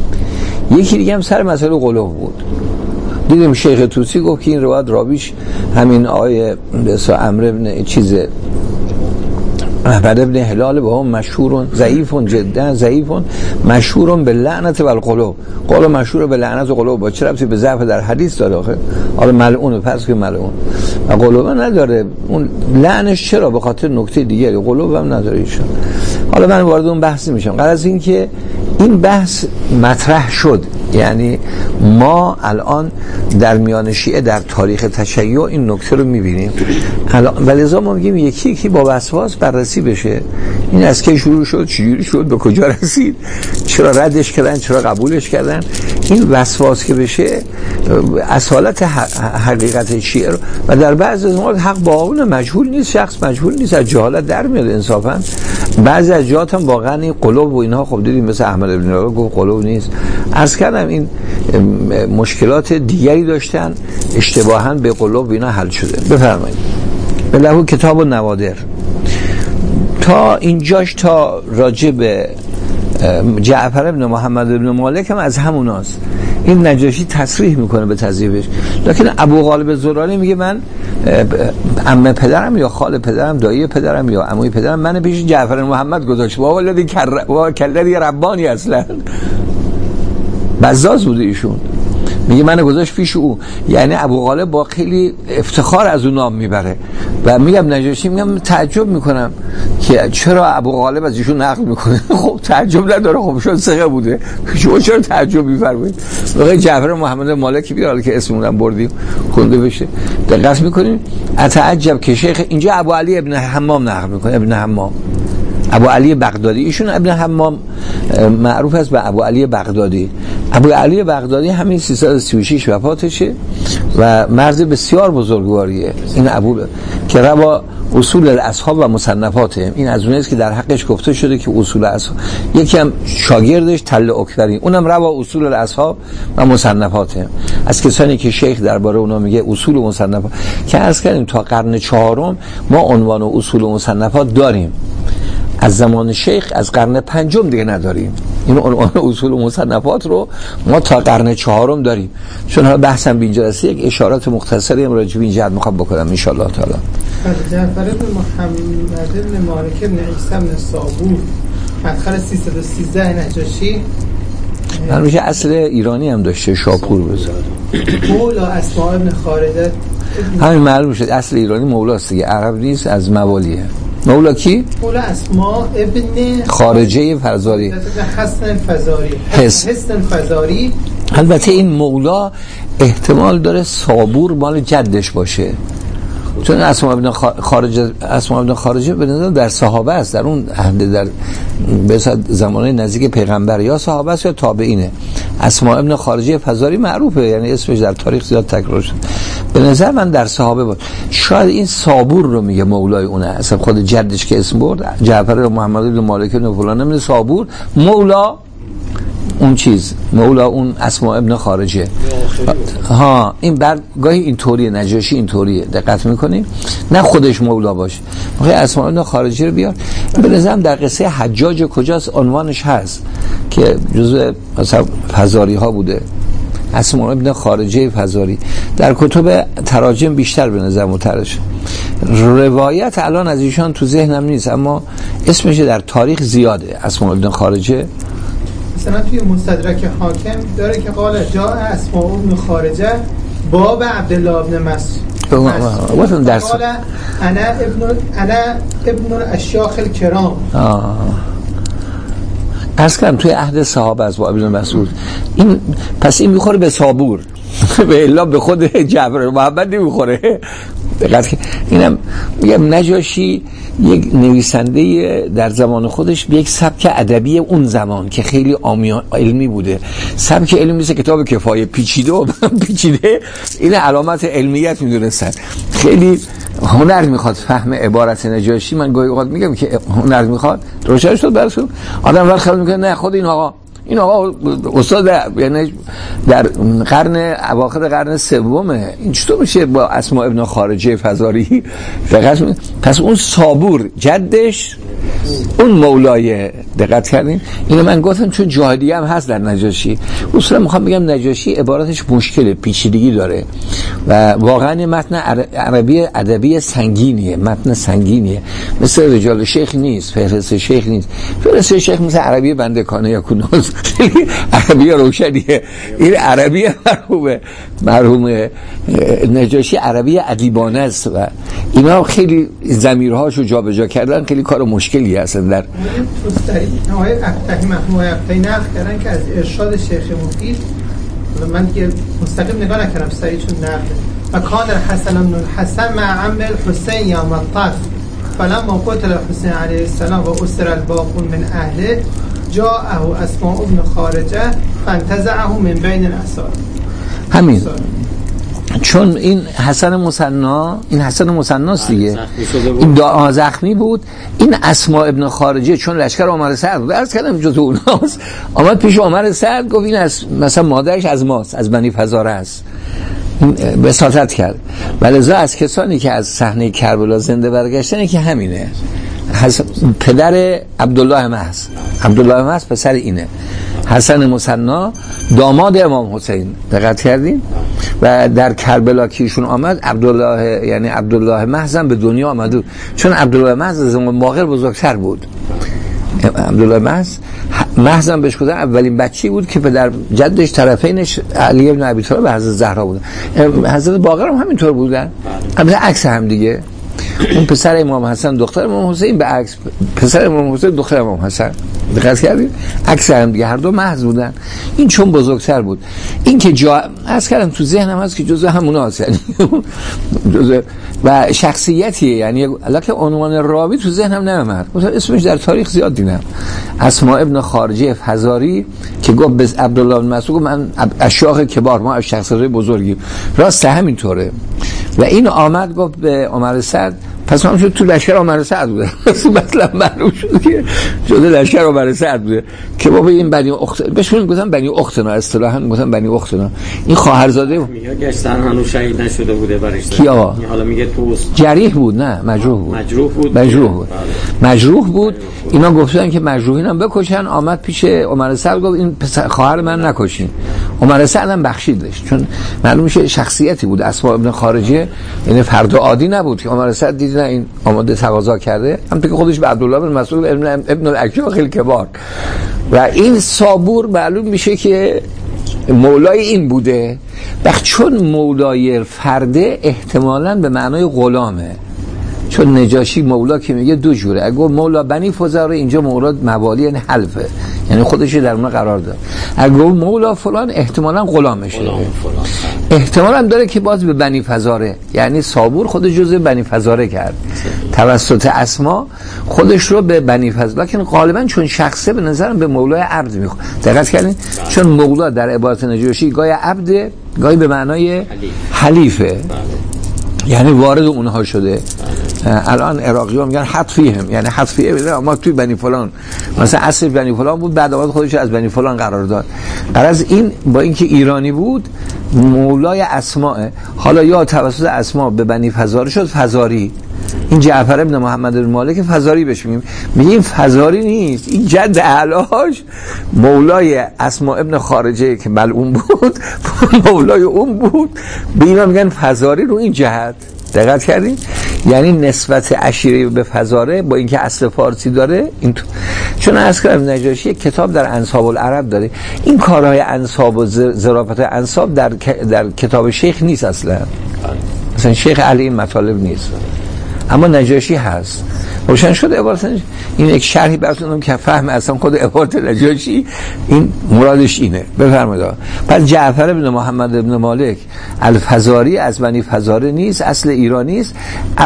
یکی دیگه هم سر مسئله قلوب بود. دیدیم شیخ طوسی گفت که این روایت راویش همین آیه بسا عمرو بن چیزه احمد ابن هلال با هم مشهورون ضعیفون جدا ضعیفون مشهورون به لعنت و القلوب. قول مشهور به لعنت و قلوب با چه ربطی به ضعف در حدیث داره آخه؟ حالا ملعون پس که ملعون و قلوب نداره، اون لعنش چرا؟ به خاطر نکته دیگری، قلوب هم نداره ایشون. حالا من وارد اون بحث نمیشم. قرار از این که این بحث مطرح شد، یعنی ما الان در میان شیعه در تاریخ تشیع این نکته رو میبینیم ولذا ما میگیم یکی یکی با وسواس بررسی بشه. این از که شروع شد، چجوری شد، به کجا رسید، چرا ردش کردن، چرا قبولش کردن، این وسواس که بشه اصالت حقیقت شیعه رو. و در بعض از موارد حق با اون مجهول نیست، شخص مجهول نیست، از جهالت در میاد انصافا. بعضی از جهات هم واقعا این قلوب و اینها خب دیدیم مثل احمد ابن علی گفت قلوب نیست. عرض کردم این مشکلات دیگری داشتن اشتباهاً به قلوب اینا حل شده. بفرمایید. به لهو کتاب و نوادر تا اینجاش تا راجع به جعفر ابن محمد ابن مالک هم از هموناست. این نجاشی تصریح میکنه به تضعیفش، لکن ابو غالب زراری میگه من عمه پدرم یا خال پدرم، دایی پدرم یا عموی پدرم من پیش جعفر محمد گذاشت. با ولدی کلدی ربانی اصلا بزاز بوده ایشون، میگه من گذاشت پیش او. یعنی ابو غالب با خیلی افتخار از اون نام میبره و میگم نجاشی، میگم تعجب میکنم که چرا ابو غالب از ایشون نقل میکنه. خب تعجب نداره، خب شون ثقه بوده، شما چرا تعجب میفرمایید؟ آقای جعفر محمد مالکی بیار که اسممون هم بردیم خونده بشه. دقت میکنین اتعجب که شیخ اینجا ابو علی ابن حمام نقل میکنه، ابن حمام ابو علی بغدادی، ایشون ابن حمام معروف است به ابو علی بغدادی. ابو علی بغدادی همین سیصد و سی و شش وفاتشه و مرد بسیار بزرگواریه. این ابو که روا اصول الاصحاب و مصنفاته، این از اونیست که در حقش گفته شده که اصول اصحاب، یکی هم شاگردش تل اکبری، اونم روا اصول الاصحاب و مصنفاته، از کسانی که شیخ درباره اونا میگه اصول و مصنفات. که عرض کردیم تا قرن چهارم ما عنوان اصول و مصنفات داریم، از زمان شیخ از قرن پنجم دیگه نداریم. این عنوان اصول و مصنفات رو ما تا قرن چهارم داریم. چون حالا بحثم به اینجا رسید، یک اشارات مختصری هم راجع به این جهت میخوام بکنم ان شاء الله تعالی. جعفر بن محمد بن مالک بن عیسی بن صابور مدخل سیصد و سیزده نجاشی، همیشه اصل ایرانی هم داشته، شاپور بزن مولا اسماء ابن خارجه، همین معلوم شد اصل ایرانی مولاست دیگه، عرب نیست، از موالیه. مولا کی؟ مولا اسماء ابن خارجه فزاری، حسن فزاری، حس. حسن فزاری. البته این مولا احتمال داره صابور مال جدش باشه، چون اسماء ابن خارجه، اسماء ابن خارجه به نظر در صحابه است، در اون عهد، در به زمانه نزدیک پیغمبر یا صحابه است یا تابعینه. اسماء ابن خارجه فزاری معروفه، یعنی اسمش در تاریخ زیاد تکرار شد. به نظر من در صحابه بود. شاید این صابور رو میگه مولای اونه، اصلا خود جدش که اسم برد جعفر محمد بن مالک بن فلان نمیده صابور، مولا اون چیز، مولا اون اسماء ابن خارجه. ها این بعد گاهی اینطوریه، نجاشی اینطوریه، دقت میکنیم نه خودش مولا باشه. میخوای اسماء ابن خارجه رو بیار. به نظرم در قصه حجاج کجاست عنوانش هست که جزء مثلا فزاری ها بوده، اسماء ابن خارجه فزاری. در کتب تراجم بیشتر به نظر مترجم. روایت الان از ایشان تو ذهنم نیست، اما اسمش در تاریخ زیاده، اسماء ابن خارجه. مثلا توی مستدرک حاکم داره که قال جاء اسماء ابن خارجه باب عبدالله ابن مسعود، واسه درس قال انا ابن انا ابن الاشیاخ الکرام. از کم توی عهد صحابه از با ابن مسعود. این پس این میخوره به صابور، به الا به خود جعفر محمد نمیخوره. دقت که اینم میگم نجاشی یک نویسنده در زمان خودش یک سبک ادبی اون زمان که خیلی عامی علمی بوده، سبک علمی مثل کتاب کفایه، پیچیده و پیچیده، این علامت علمیت میدونستن. خیلی هنر میخواد فهم عبارت نجاشی. من گاهی اوقات میگم که هنر میخواد، روشن شد براتون. آدم وقت خیال میکنه نه خود این آقا این آقا استاد یعنی در قرن اواخر قرن سومه، این چطور میشه با اسماء ابن خارجه فزاری؟ دقت. پس اون صابور جدش اون مولای، دقت کردین؟ اینو من گفتم چون جاهلیه هم هست در نجاشی. اصلا میخوام بگم نجاشی عبارتش مشکله، پیچیدگی داره و واقعا متن عربی ادبی سنگینیه، متن سنگینیه، مثل رجال شیخ نیست، فهرست شیخ نیست. فهرست شیخ مثل عربی بندکانه یا کنوز، عربی روشنیه. این عربی مرحوم مرحوم نجاشی عربی ادیبانه است و اینا خیلی ضمیرهاشو جابجا کردن، خیلی کار مشکلی هستن. در توستری آقای افتحی محمود افتحی نقل کردن که از ارشاد شیخ مفید، من دیگه مستقیم نگاه نکردم سریع چون نقل، و کان الحسن بن الحسن مع عم الحسین یا مطف فلما قتل الحسین علیه السلام و اسر الباقون من اهله جاءه اسماء ابن خارجه فانتزعه من بین الاسار. همین چون این حسن مثنا، این حسن مثناست دیگه، این دعا زخمی بود. این اسماء ابن خارجه چون لشکر عمر سعد درس کردم جزو اوناست، آمد پیش عمر سعد گفت این از مثلا مادرش از ماست، از بنی فزاره است، بساطت کرد. ولذا از کسانی که از صحنه کربلا زنده برگشتن که همینه، حسن پدر عبدالله محض، عبدالله محض پسر اینه، حسن مثنا داماد امام حسین. دقت کردین؟ و در کربلا که ایشون آمد عبدالله، یعنی عبدالله محض به دنیا آمد، چون عبدالله محض از امام باقر بزرگتر بود. عبدالله محض محض هم بهش گفتن اولین بچه‌ای بود که پدر جدش طرفینش علی ابن ابی طالب و حضرت زهرا بودن. حضرت باقر هم همینطور بودن، البته عکس هم دیگه. اون پسر امام حسن دختر امام حسین به عکس پسر امام حسین دختر امام حسن. دقت کردید؟ عکس هم دیگه، هر دو محض بودن. این چون بزرگتر بود، این که جا از کردم تو ذهنم هست که جزء همونا هست، یعنی جزء و شخصیتیه، یعنی البته عنوان راوی تو ذهنم نمیاد، مثلا اسمش در تاریخ زیاد دیدم، اسماء ابن خارجه فزاری که گفت به عبدالله بن مسعود من اشیاخ کبار، ما از شخصیت بزرگی، راست همینطوره. و این آمد گفت به عمر سعد، پس هم شد تو لشکر عمر سعد بوده، مثلا معلوم شد که جده لشکر عمر سعد بوده که بابا این بنی اخت بهشون گفتن بنی اختنا، اصطلاحا گفتن بنی اختنا. این خواهرزاده میگه گشتن هنوز شهید نشده بوده برش. کی آقا؟ حالا میگه تو جریح بود، نه مجروح بود. مجروح بود. مجروح بود. مجروح بود. اینا گفتن که مجروحین هم بکشن. آمد پیش عمر سعد گفت این خواهر من نکشین. عمر سعد هم بخشیدش، چون معلوم میشه شخصیتی بود. اسماء ابن خارجه یعنی فرد عادی نبود که عمر سعد دید نه این آماده تقاضا کرده، هم که خودش به عبدالله بن مسعود ابن ابن الاکشاخ الکبار. و این صابور معلوم میشه که مولای این بوده. وقت چون مولای فرده احتمالاً به معنای غلامه، چون نجاشی مولا که میگه دو جوره، اگه مولا بنی فزاره اینجا مولاد موالی یعنی حلفه، یعنی خودش در اون قرار داد. اگه مولا فلان احتمالاً غلامشه، احتمالاً داره که باز به بنی فزاره، یعنی صابور خودش جزء بنی فزاره کرد توسط اسما خودش رو به بنی فزاره، لکن غالبا چون شخصه به نظرم به مولای عبد میخواد. دقت کردین؟ چون مولا در عبارت نجاشی گاهی عبد گاهی به معنای حلیفه، یعنی وارد اونها شده. الان عراقی ها میگن حتفیهم، یعنی حتفیه ما توی بنی فلان، مثلا اصل بنی فلان بود، بعد آمد خودش از بنی فلان قرار داد. غرض این با اینکه ایرانی بود مولای اسماء، حالا یا توسط اسماء به بنی فزاره شد فزاری. این جعفر ابن محمد بن مالک فزاری بهش میگیم، میگیم فزاری نیست، این جد اعلاش مولای اسماء ابن خارجه که ملعون بود مولای اون بود، به اینا میگن فزاری رو این جهت. دقت کردین؟ یعنی نسبت عشیره به فزاره با اینکه اصل فارسی داره این تو... چون عسکر نجاشی یک کتاب در انساب العرب داره، این کارهای انساب و ظرافت انساب در در کتاب شیخ نیست اصلا، مثلا شیخ علی این مطالب نیست، اما نجاشی هست. روشن شده عبارت نجاشی. این یک شرحی براتونم که فهم اصلا خود عبارت نجاشی این مرادش اینه. بفرمایید. پس جعفر ابن محمد ابن مالک الفزاری از بنی فزاره نیست، اصل ایرانی است.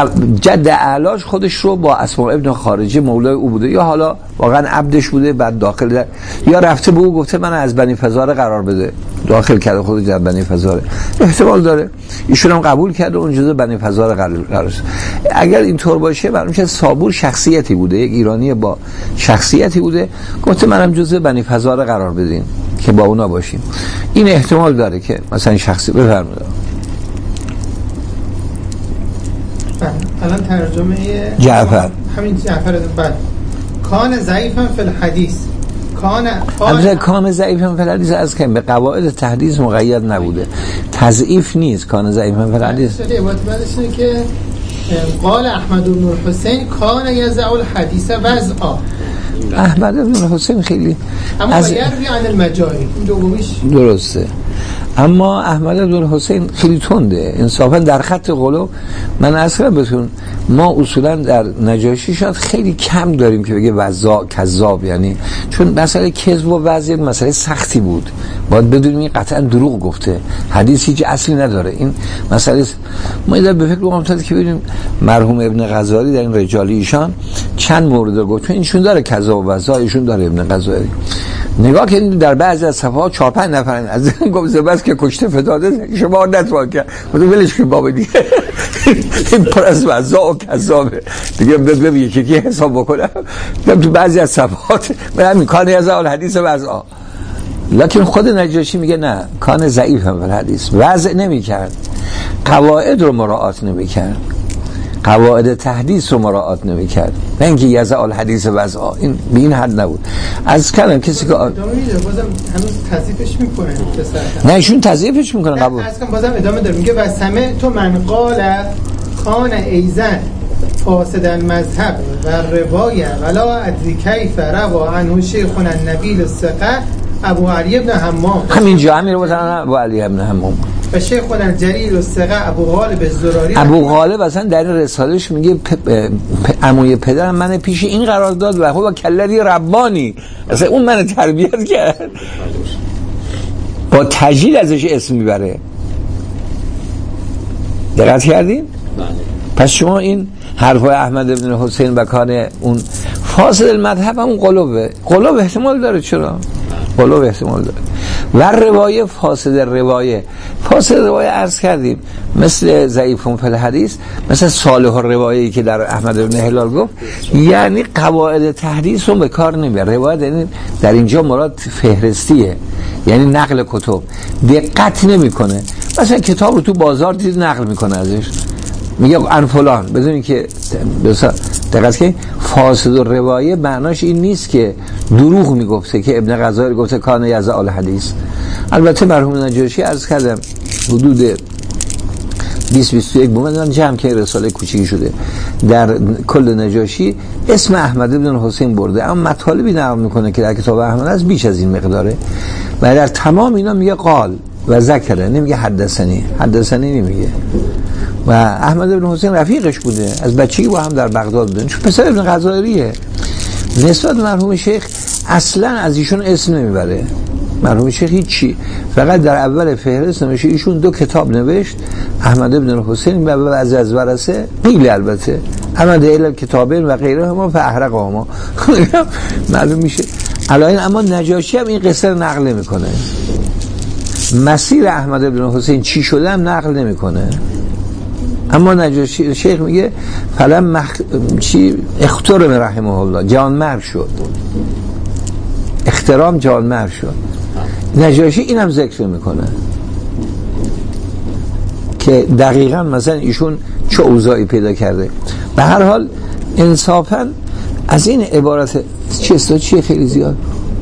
جد اعلاش خودش رو با اسماء ابن خارجه مولای او بوده، یا حالا واقعا عبدش بوده بعد داخل در... یا رفته به او گفته من از بنی فزاره قرار بده، داخل کرده خودش در بنی فزاره. احتمال داره ایشون هم قبول کرده اون جزء بنی فزاره قرار است. اگر اینطور باشه معلوم میشه صابور شخصیتی بوده، یک ایرانی با شخصیتی بوده، گفته منم جزء بنی فزاره قرار بدین که با اونا باشیم. این احتمال داره که مثلا شخصی. بفرمایید. الان ترجمه جعفر همین جعفر بعد کان ضعیفا فی الحدیث، کان البته کان ضعیفا فی الحدیث از که به قواعد تحدیث مقید نبوده، تضعیف نیست. کان ضعیفا فی الحدیث عبارت بعدش اینه که قال احمد بن الحسین کان یزع الحدیث وضعا. احمد بن الحسین خیلی اما از... یروی عن المجاری، این دومیش درسته، اما احمد بن الحسین خیلی تنده انصافا در خط قلو. من اصلا بتون ما اصولا در نجاشی شاید خیلی کم داریم که بگه وضاع کذاب، یعنی چون مسئله کذب و وضع مسئله سختی بود، باید بدونیم این قطعا دروغ گفته، حدیث هیچ اصلی نداره. این مسئله ما اینا به فکر بگم که ببینیم مرحوم ابن غزالی در این رجالی ایشان چند مورد گفت، چون اینشون داره کذاب و وضاع، ایشون داره ابن غزالی. نگاه که در بعضی از صفحات چهار پنج نفرن از این گفت زبست که کشته فداده شما نتوان کرد، بودو ولش کن بابا دیگه این پر از وضاع و کذابه دیگه، بگم یکی یکی حساب بکنم. تو بعضی از صفحات من همین کان یزع الحدیث وضعا، لکن خود نجاشی میگه نه، کان ضعیف هم حدیث وضع نمی کرد، قواعد رو مراعات نمی کرد. قواعد تحدیث رو مراعات نمی‌کرد، نه اینکه یزع الحدیث وضعا، این به این حد نبود. از کردم کسی که ادامه میده بازم هنوز تضعیفش میکنه پسر، نه ایشون تضعیفش میکنه قبول. از کم بازم ادامه داره میگه و سمع تو من قال خان ایزن فاسد المذهب و روایه ولا ادری کیف روا عنه شیخنا النبیل الثقه ابو علی ابن حمام، همینجا همین رو بزنن ابو علی ابن حمام و شیخنا الجلیل الثقه ابو غالب الزراری. ابو غالب اصلا در این رسالهش میگه عموی پدرم من پیش این قرار داد و خب کلری ربانی، اصلا اون من تربیت کرد، با تجلیل ازش اسم میبره. دقت کردین؟ پس شما این حرفای احمد ابن حسین بکانه اون فاسد المذهب هم قلوبه، قلوب احتمال داره، چرا؟ قلوب احتمال داره. و روایه فاسد روایه، فاسد روایه عرض کردیم مثل ضعیفون فی الحدیث، مثل صالح الروایه‌ای که در احمد ابن هلال گفت، یعنی قواعد تحدیث رو به کار نمیبره. روایت یعنی در اینجا مراد فهرستیه، یعنی نقل کتب، دقت نمیکنه. مثلا کتاب رو تو بازار دید نقل میکنه ازش، میگه ان فلان، بدون اینکه دقت کنید. فاسد الروایه معناش این نیست که دروغ میگفته که ابن غزالی گفته کان یزع الحدیث. البته مرحوم نجاشی عرض کردم حدود بیست بیست و یک بومدن جمع که رساله کوچیکی شده در کل نجاشی اسم احمد ابن حسین برده، اما مطالبی نقل میکنه که در کتاب احمد از بیش از این مقداره و در تمام اینا میگه قال و ذکره، نمیگه حدثنی، حدثنی نمیگه. و احمد ابن حسین رفیقش بوده، از بچگی با هم در بغداد بودن، چون پسر ابن غزالیه. نسبت مرحوم شیخ اصلا از ایشون اسم نمیبره، مرحوم شیخ هیچی، فقط در اول فهرست نوشته ایشون دو کتاب نوشت، احمد ابن حسین و بعضی از ورثه قیل، البته احمد ال کتابین و غیره ما فاحرق ما معلوم میشه الان. اما نجاشی هم این قصه رو نقل نمیکنه، مسیر احمد ابن حسین چی شده هم نقل نمیکنه. اما نجاشی شیخ میگه فلم مخ... چی اخترم رحمه الله، جان مرگ شد، احترام جان مرگ شد. نجاشی اینم ذکر میکنه که دقیقاً مثلا ایشون چه اوضاعی پیدا کرده. به هر حال انصافاً از این عبارت چی است چیه خیلی زیاد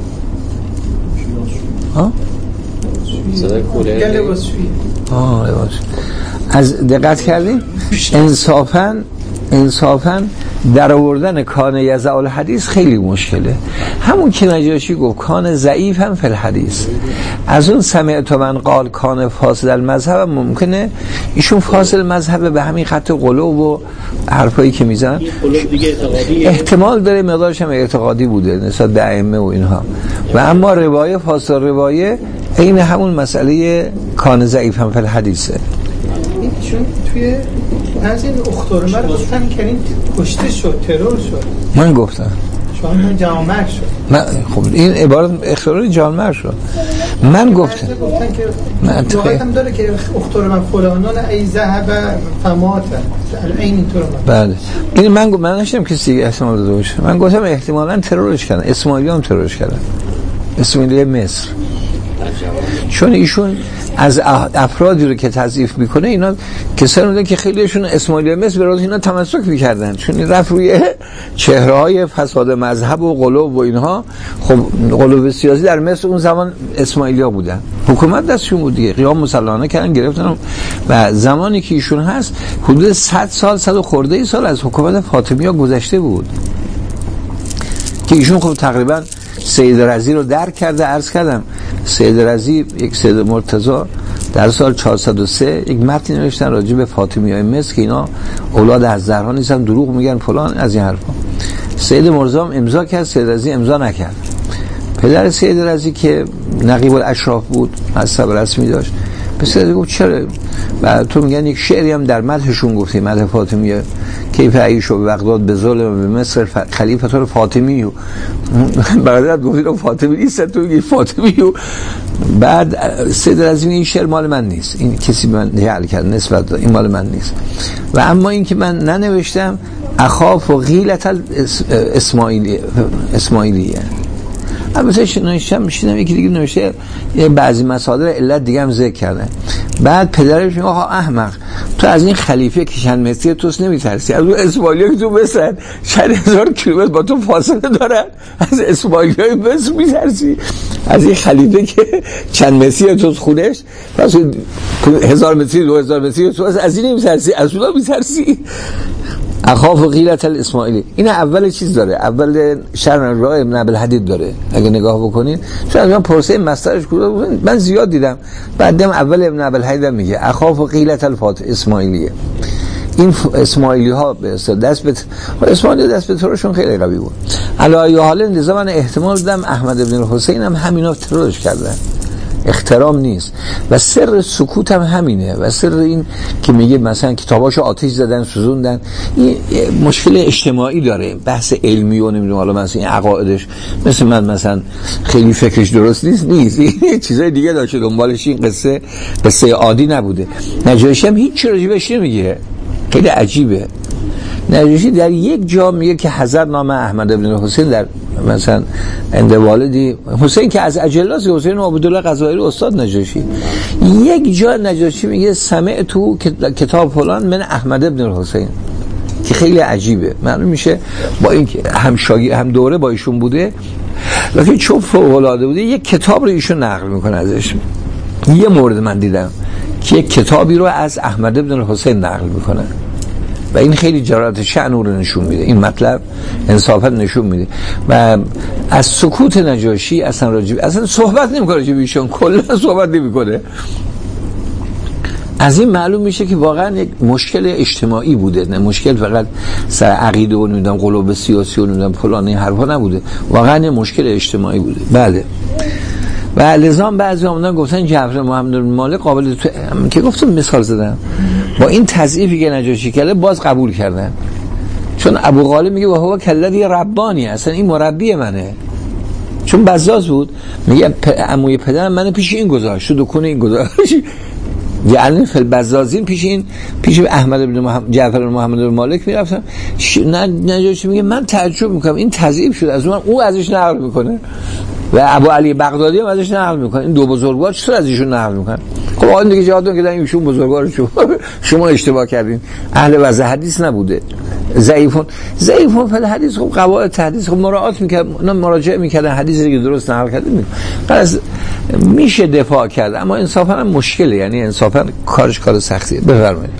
ها صدای کوله گله واسفی آه لباس. از دقت کردیم انصافاً انصافاً در آوردن کان یزع الحدیث خیلی مشکله. همون که نجاشی گفت کان ضعیف هم فی الحدیث، از اون سمعت من قال کان فاسد المذهب، ممکنه ایشون فاسد مذهب به همین خط قلوب و حرفایی که میزنن احتمال داره مقدارش هم اعتقادی بوده نسبت به ائمه و اینها. و اما روایه فاسد روایه این همون مسئله کان ضعیف هم فی الحدیثه. چون توی از این اخترمه رو گفتن که این کشته شد، ترور شد. من گفتم شما جامعه شد. من خب این عبارت اخترار جامعه شد. من گفتم گفتن که واقعا هم داره که اخترمه فلانان ای ذهب فمات این اینطور. بله این من گفتم، من نشدم کسی احتمال داده باشه، من گفتم احتمالاً ترورش کردن، اسماعیلی هم ترورش کردن، اسماعیلی مصر، چون ایشون از افرادی رو که تضعیف میکنه اینا کسایی بودن که خیلیشون اسماعیلی مصر برای اینا تمسک میکردن، چون این رفت روی چهره های فساد مذهب و قلوب و اینها. خب قلوب سیاسی در مصر اون زمان اسماعیلیا بودن، حکومت دستشون بود دیگه، قیام مسلحانه کردن گرفتن. و زمانی که ایشون هست حدود صد سال صد و خورده ای سال از حکومت فاطمی‌ها گذشته بود که ایشون خب تقریبا سید رضی رو درک کرده. عرض کردم سید رضی یک سید مرتضی در سال چهارصد و سه یک متن نوشتن راجع به فاطمیای مصر که اینا اولاد از زهرا نیستن، دروغ میگن فلان، از این حرفا. سید مرتضی امضا کرد، سید رضی امضا نکرد. پدر سید رضی که نقیب الاشراف بود، مذهب رسمی داشت، به سید رضی گفت چرا؟ و تو میگن یک شعری هم در مدحشون گفتی، مدح فاطمیه، کیف عیش و بغداد به ظلم و به مصر خلیفه تو فاطمی و برادرت گفتی فاطمی نیست، تو میگی فاطمی و بعد سید رضی این شعر مال من نیست، این کسی من جعل کرد نسبت داد، این مال من نیست. و اما این که من ننوشتم اخاف و غیلت اسماعیلی اسماعیلیه، البته شنیدم میشینم یکی دیگه نوشته بعضی مصادر علت دیگه هم ذکر کردن. بعد پدرش میگه آقا احمق، تو از این خلیفه که چند متری توست نمیترسی؟ از اون اسماعیلی که تو مصر چند هزار کیلومتر با تو فاصله دارن، از اسماعیلی های مصر میترسی؟ از این خلیفه که چند متری توست خونش، پس هزار متری دو هزار متری تو از این نمیترسی؟ از اون میترسی؟ اخاف قیلت الاسماعیلی. این اول چیز داره، اول شرح راه ابن ابوالحدید داره، اگه نگاه بکنید چون از من پرسه مصدرش کجا بود من زیاد دیدم. بعدم اول ابن ابوالحدید میگه اخاف قیلت الفات اسماعیلیه. این اسماعیلی ها به دست به اسماعیلی دست به ترورشون خیلی قوی بود. علی حال لذا من احتمال دادم احمد ابن الحسین هم همینا ترورش کردن، احترام نیست. و سر سکوت هم همینه و سر این که میگه مثلا کتاباشو آتش زدن سوزوندن، این مشکل اجتماعی داره، بحث علمی و نمیدونم حالا مثلا این عقایدش مثل من مثلا خیلی فکرش درست نیست نیست این چیزای دیگه داشته دنبالش. این قصه قصه عادی نبوده. نجاشی هم هیچ چیزی بهش نمیگه، خیلی عجیبه. نجاشی در یک جا میگه که حضر نام احمد ابن الحسین در مثلا عند والدی حسین که از اجلاس حسین و عبدالله قضایری استاد نجاشی، یک جا نجاشی میگه سمع تو کتاب فلان من احمد ابن الحسین، که خیلی عجیبه. معلوم میشه با این که هم شاگرد هم دوره با ایشون بوده، لکن چون فوق العاده بوده یک کتاب رو ایشون نقل میکنه ازش. یه مورد من دیدم که یک کتابی رو از احمد ابن الحسین نقل میکنه و این خیلی جرأت شأن رو نشون میده. این مطلب انصافا نشون میده. و از سکوت نجاشی اصلا راجب اصلا صحبت نمیکنه، راجب ایشون کلا صحبت نمیکنه. از این معلوم میشه که واقعا یک مشکل اجتماعی بوده، نه مشکل فقط سر عقیده و نمیدونم قلوب سیاسی و نمیدونم فلان این حرفا نبوده، واقعا مشکل اجتماعی بوده. بله. و لزام بعضی آمدن گفتن جعفر محمد بن مالک قابل تو... که گفتم مثال زدم با این تضعیفی که نجاشی کرده باز قبول کردن، چون ابو غالب میگه و هو کلذی ربانی، اصلا این مربی منه، چون بزاز بود. میگه پ... عموی پدرم منو پیش این گذاشت، تو دکون این گذاشت، یعنی فل بزازین پیش این پیش احمد بن محمد جعفر بن محمد بن مالک میرفتم. ش... نجاشی میگه من تعجب میکنم این تضعیف شد، از اون او ازش نقل میکنه و ابو علی بغدادی هم ازش نقل میکنه. این دو بزرگوار چطور از ایشون نقل میکنن؟ خب آقا دیگه جهاد که ایشون بزرگوار شما شما اشتباه کردین، اهل وضع حدیث نبوده، ضعیفون ضعیفون فل حدیث. خب قواعد حدیث خب مراعات میکرد، اونا مراجعه میکردن حدیثی که درست نقل کردن، پس میشه دفاع کرد. اما انصافا هم مشکله، یعنی انصافا کارش کار سختیه. بفرمایید.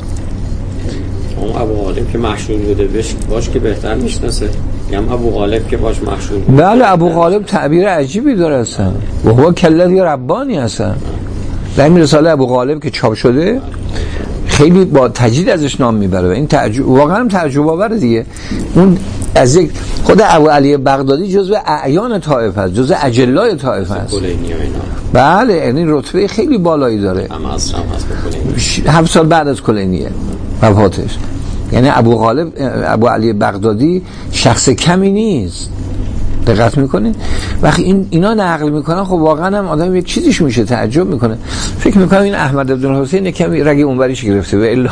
اون ابو غالب که مشهور بوده بهش باش که بهتر میشناسه، میگم ابو غالب که باش مشهور بوده. بله ابو غالب تعبیر عجیبی داره اصلا، و هو کلذی ربانی اصلا. در این رساله ابو غالب که چاپ شده خیلی با تجدید ازش نام میبره و این تعجب واقعا تعجب آوره دیگه. اون از یک خود ابو علی بغدادی جزو اعیان طائفه است، جزو اجلای طائفه است. بله یعنی رتبه خیلی بالایی داره. اما اصلا هفت سال بعد از کلینیه وفاتش. یعنی ابو غالب ابو علی بغدادی شخص کمی نیست، دقت میکنین؟ وقتی این اینا نقل میکنن خب واقعا هم آدم یک چیزیش میشه تعجب میکنه، فکر میکنم این احمد بن الحسین کمی رگ اونوریش گرفته و الا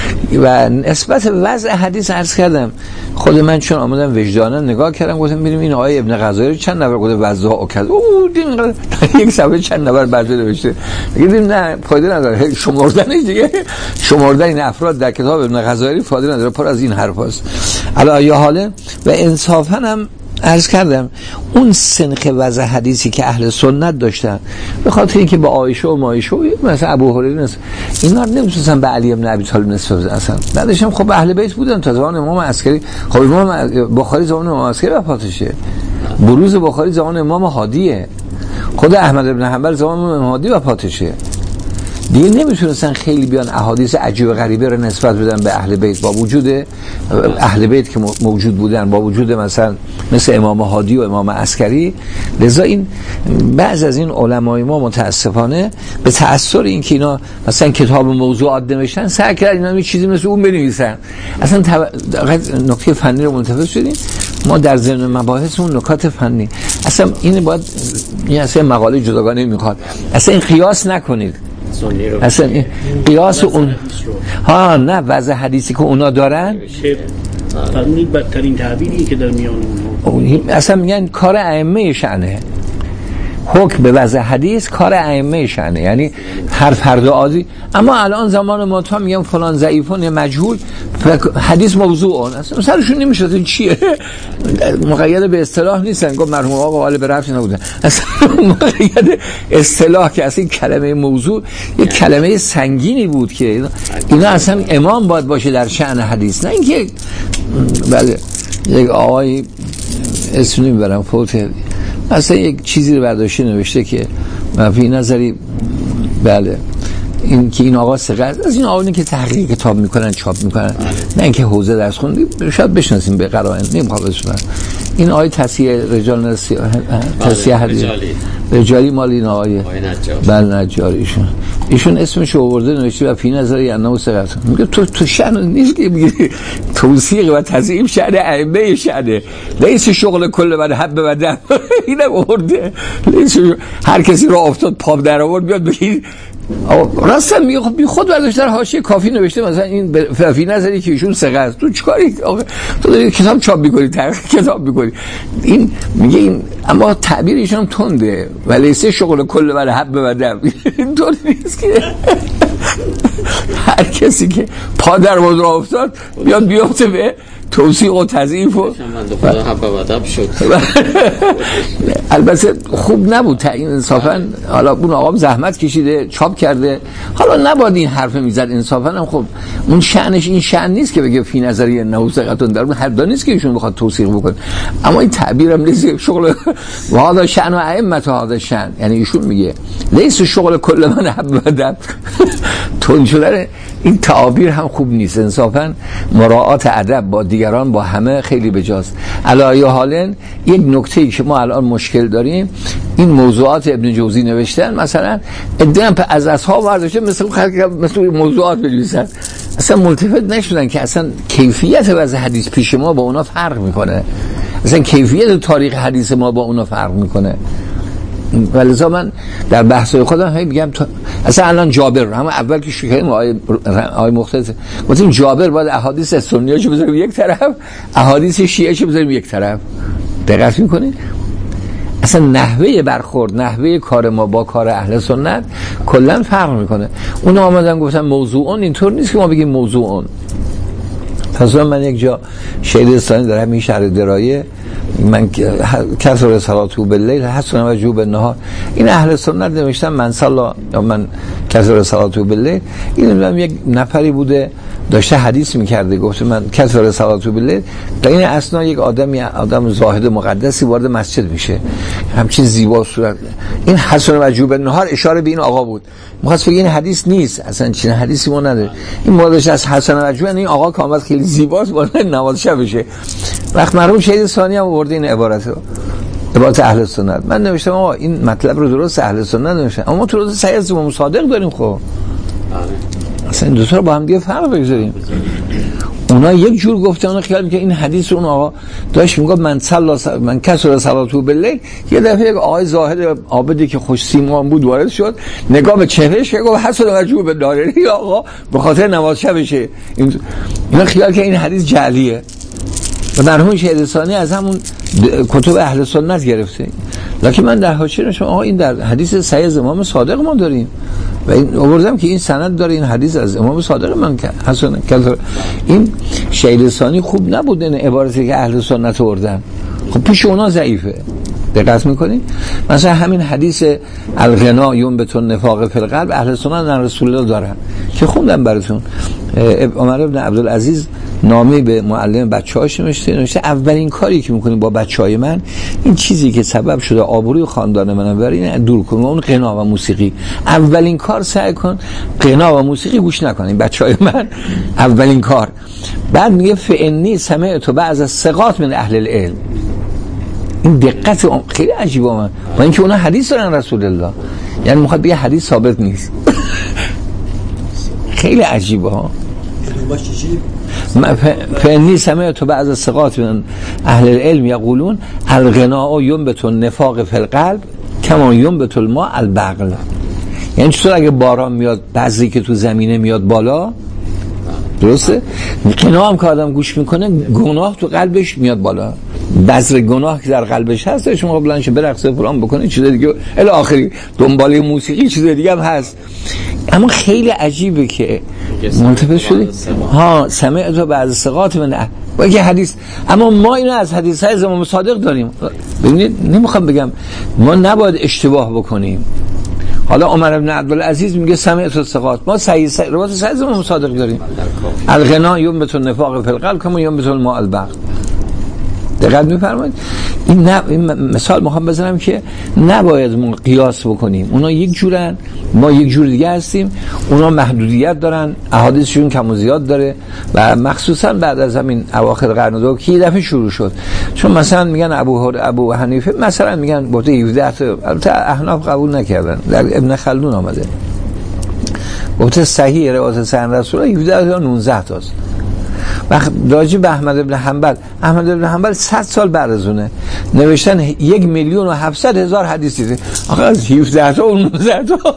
و نسبت وضع حدیث عرض کردم. خود من چون آمدم وجدانا نگاه کردم گفتم ببینیم این آقای ابن غزالی چند نفر گفته وضع او کرد، او دیگه یک صفحه چند نفر بعد نوشته، دیدیم نه فایده نداره شمردن دیگه، شمردن این افراد در کتاب ابن غزالی فایده نداره، پر از این حرفاست. علی یا حاله و انصافا هم عرض کردم اون سنخ وضع حدیثی که اهل سنت داشتن به خاطر اینکه با عایشه و مایشه مثلا ابو هریره نسبت اینا رو نمی‌تونستن به علی بن ابی طالب نسبت بدن اصلا. بعدش هم خب اهل بیت بودن تا زمان امام عسکری. خب امام بخاری زمان امام عسکری وفاتشه، بروز بخاری زمان امام هادیه، خود احمد بن حنبل زمان امام هادی وفاتشه. دیگه نمیتونستن خیلی بیان احادیث عجیب و غریبه رو نسبت بدن به اهل بیت با وجود اهل بیت که موجود بودن، با وجود مثلا مثل امام هادی و امام عسکری. لذا این بعض از این علمای ما متاسفانه به تأثیر این که اینا مثلا کتاب موضوعات نوشتن سعی کردن اینا یه چیزی مثل اون بنویسن. اصلا نکته فنی رو منتفض شدیم ما در ضمن مباحثمون نکات فنی. اصلا این باید این اصلا مقاله جداگانه میخواد، اصلا این قیاس نکنید، اصلا قیاس اون ها نه وضع حدیثی که اونا دارن فرمودید بدترین تعبیری که در میان اونها اصلا میگن کار ائمه شأنه، حکم به وضع حدیث کار ائمه شأنه، یعنی هر فرد عادی. اما الان زمان ما تا میگم فلان ضعیفون مجهول حدیث موضوع اصلا سرشون نمیشه این چیه، مقید به اصطلاح نیستن. گفت مرحوم آقا حالا به رفت نبودن اصلا مقید اصطلاح که اصلا کلمه موضوع یک کلمه سنگینی بود که اینا اصلا امام باید باشه در شأن حدیث، نه اینکه بله یک آقای اسم نمیبرم فوت اصلا یک چیزی رو برداشته نوشته که فی نظری بله این که این آقا ثقت از این آقایی که تحقیق کتاب میکنن چاپ میکنن، نه اینکه حوزه درس خوندی شاید بشناسیم به قرائن نمیخوام بشناسم. این آقای تصحیح رجال تصحیح حدیث رجالی مال این آقای بله نجاری ایشون ایشون اسمش رو آورده نوشته و فی نظری انه ثقت. میگه تو تو شأن نیست که میگی توثیق و تضعیف شأن ائمه شأنه، لیس شغل کل من حب و دم. اینم آورده هر کسی رو افتاد پاپ در آورد بیاد بگید راستم میگه خب بی خود برداشت در حاشیه کافی نوشته مثلا این فی نظری که ایشون ثقه است. تو چیکاری تو داری کتاب چاپ می‌کنی تحقیق کتاب می‌کنی این میگه این اما تعبیر ایشون تنده ولی سه شغل کل من حب و دم. اینطور نیست که هر کسی که پا در موضوع افتاد بیاد بیفته به توثیق و تضعیف و خدا حب و دم شد. البته خوب نبود تعیین انصافا. حالا اون آقا زحمت کشیده چاپ کرده، حالا نباید این حرف میزد انصافا. هم خب اون شأنش این شأن نیست که بگه فی نظری نوثقتون در اون حد نیست که ایشون بخواد توثیق بکنه. اما این تعبیرم نیست شغل و هذا شأن و ائمه هذا شأن، یعنی ایشون میگه لیس شغل کل من حب و دم. تون شدن این تعابیر هم خوب نیست انصافا. مراعات ادب با دیگران با همه خیلی بجاست. علی حالن یک نکته‌ای که ما الان مشکل داریم این موضوعات ابن جوزی نوشتن مثلا ادعا از اصحاب برداشته مثل مثل موضوعات بنویسن، اصلا ملتفت نشدن که اصلا کیفیت وضع حدیث پیش ما با اونا فرق میکنه، اصلا کیفیت تاریخ حدیث ما با اونا فرق میکنه. ولذا من در بحث‌های خودم هی میگم اصلا الان جابر همون اول که شکایت آقای آقای مختصر گفتیم جابر باید احادیث سنیاشو بذاریم یک طرف، احادیث شیعه‌شو بذاریم یک طرف. دقت می‌کنید اصلا نحوه برخورد نحوه کار ما با کار اهل سنت کلا فرق میکنه. اونا آمدن گفتن موضوعون، اینطور نیست که ما بگیم موضوعون. مثلا من یک جا شهید استانی در همین شهر درایه من کثر صلاتو باللیل حسن وجوب النهار این اهل سنت نوشتن من صلا یا من کثر صلاتو باللیل. این میگم یک نفری بوده داشته حدیث میکرده گفته من کثر صلاتو باللیل. در این اثنا یک آدمی آدم زاهد مقدسی وارد مسجد میشه همچین زیبا صورت. این حسن وجوب النهار اشاره به این آقا بود. می‌خواست بگه این حدیث نیست اصلا، چین حدیثی ما نداره. این موردش از حسن وجوب این آقا که آمد خیلی زیباست وارد نماز شب بشه. وقت مرحوم شهید ثانی هم آورده این عبارت رو عبارت اهل سنت. من نوشتم آقا این مطلب رو درست اهل سنت نوشتن اما تو روز صحیح از امام صادق داریم. خب اصلا این دو تا رو با هم دیگه فرق بگذاریم. اونا یک جور گفتن، اونا خیال می‌کنه این حدیث رو اون آقا داشت میگفت من صلا من کسر صلاتو باللیل. یه دفعه یک آقای زاهد عابدی که خوش سیمان بود وارد شد، نگاه به چهرهش که گفت حسن وجوب النهار. یا آقا به خاطر نماز شبشه. اینا خیال که این حدیث جعلیه. و مرحوم شهید ثانی از همون کتب اهل سنت گرفته. لکن من در حاشیه نشم آقا این در حدیث صحیح از امام صادق ما داریم و این آوردم که این سند داره این حدیث از امام صادق من که حسن کلتر. این شهید ثانی خوب نبود این عبارتی که اهل سنت آوردن، خب پیش اونا ضعیفه. دقت میکنید مثلا همین حدیث الغنا ینبت النفاق فی القلب اهل سنت ان رسول الله دارن که خوندم براتون. عمر بن عبدالعزیز نامه به معلم بچه‌هاش نوشته نوشته اولین کاری که می‌کنی با بچه‌های من این چیزی که سبب شده آبروی خاندان من بر این دور کن، اون غنا و موسیقی. اولین کار سعی کن غنا و موسیقی گوش نکنین بچه‌های من، اولین کار. بعد میگه فإنی سمعت بعض الثقات من اهل العلم. این دقت خیلی عجیبه من با اینکه اونا حدیث دارن رسول الله، یعنی میخواد بگه حدیث ثابت نیست. خیلی عجیبه ها. فإنی سمعت بعض الثقات من اهل العلم یقولون الغناء ینبت النفاق فی القلب کما ینبت الماء البقل. یعنی چطور اگه باران میاد بعضی که تو زمینه میاد بالا درسته؟ قنا هم که آدم گوش میکنه گناه تو قلبش میاد بالا، بذر گناه که در قلبش هست شما بلند شه برقصه فلان بکنه چیز دیگه الی آخری، دنباله موسیقی چیز دیگه هم هست. اما خیلی عجیبه که منتبه شدی ها سمعت و بعض ثقات من با یه حدیث، اما ما اینو از حدیث های امام صادق داریم. ببینید نمیخوام بگم ما نباید اشتباه بکنیم. حالا عمر بن عبدالعزیز میگه سمعت الثقات، ما صحیح روایت صحیح امام صادق داریم. الغنا ينبت النفاق فی القلب کما ينبت الماء البحر. دقت می‌فرمایید؟ این, نه این مثال میخوام بزنم که نباید ما قیاس بکنیم. اونا یک جورن، ما یک جور دیگه هستیم. اونا محدودیت دارن، احادیثشون کم و زیاد داره و مخصوصا بعد از همین اواخر قرن دو که یه دفعه شروع شد. چون مثلا میگن ابو ابو حنیفه مثلا میگن گفته هفده تا، البته احناف قبول نکردن، در ابن خلدون آمده گفته صحیح روایت سند رسول الله هفده تا نوزده تاست. و راجع به احمد بن حنبل، احمد بن حنبل صد سال بعد از اونه نوشتن یک میلیون و هفتصد هزار حدیث دیده. آخه از هفده تا و نوزده تا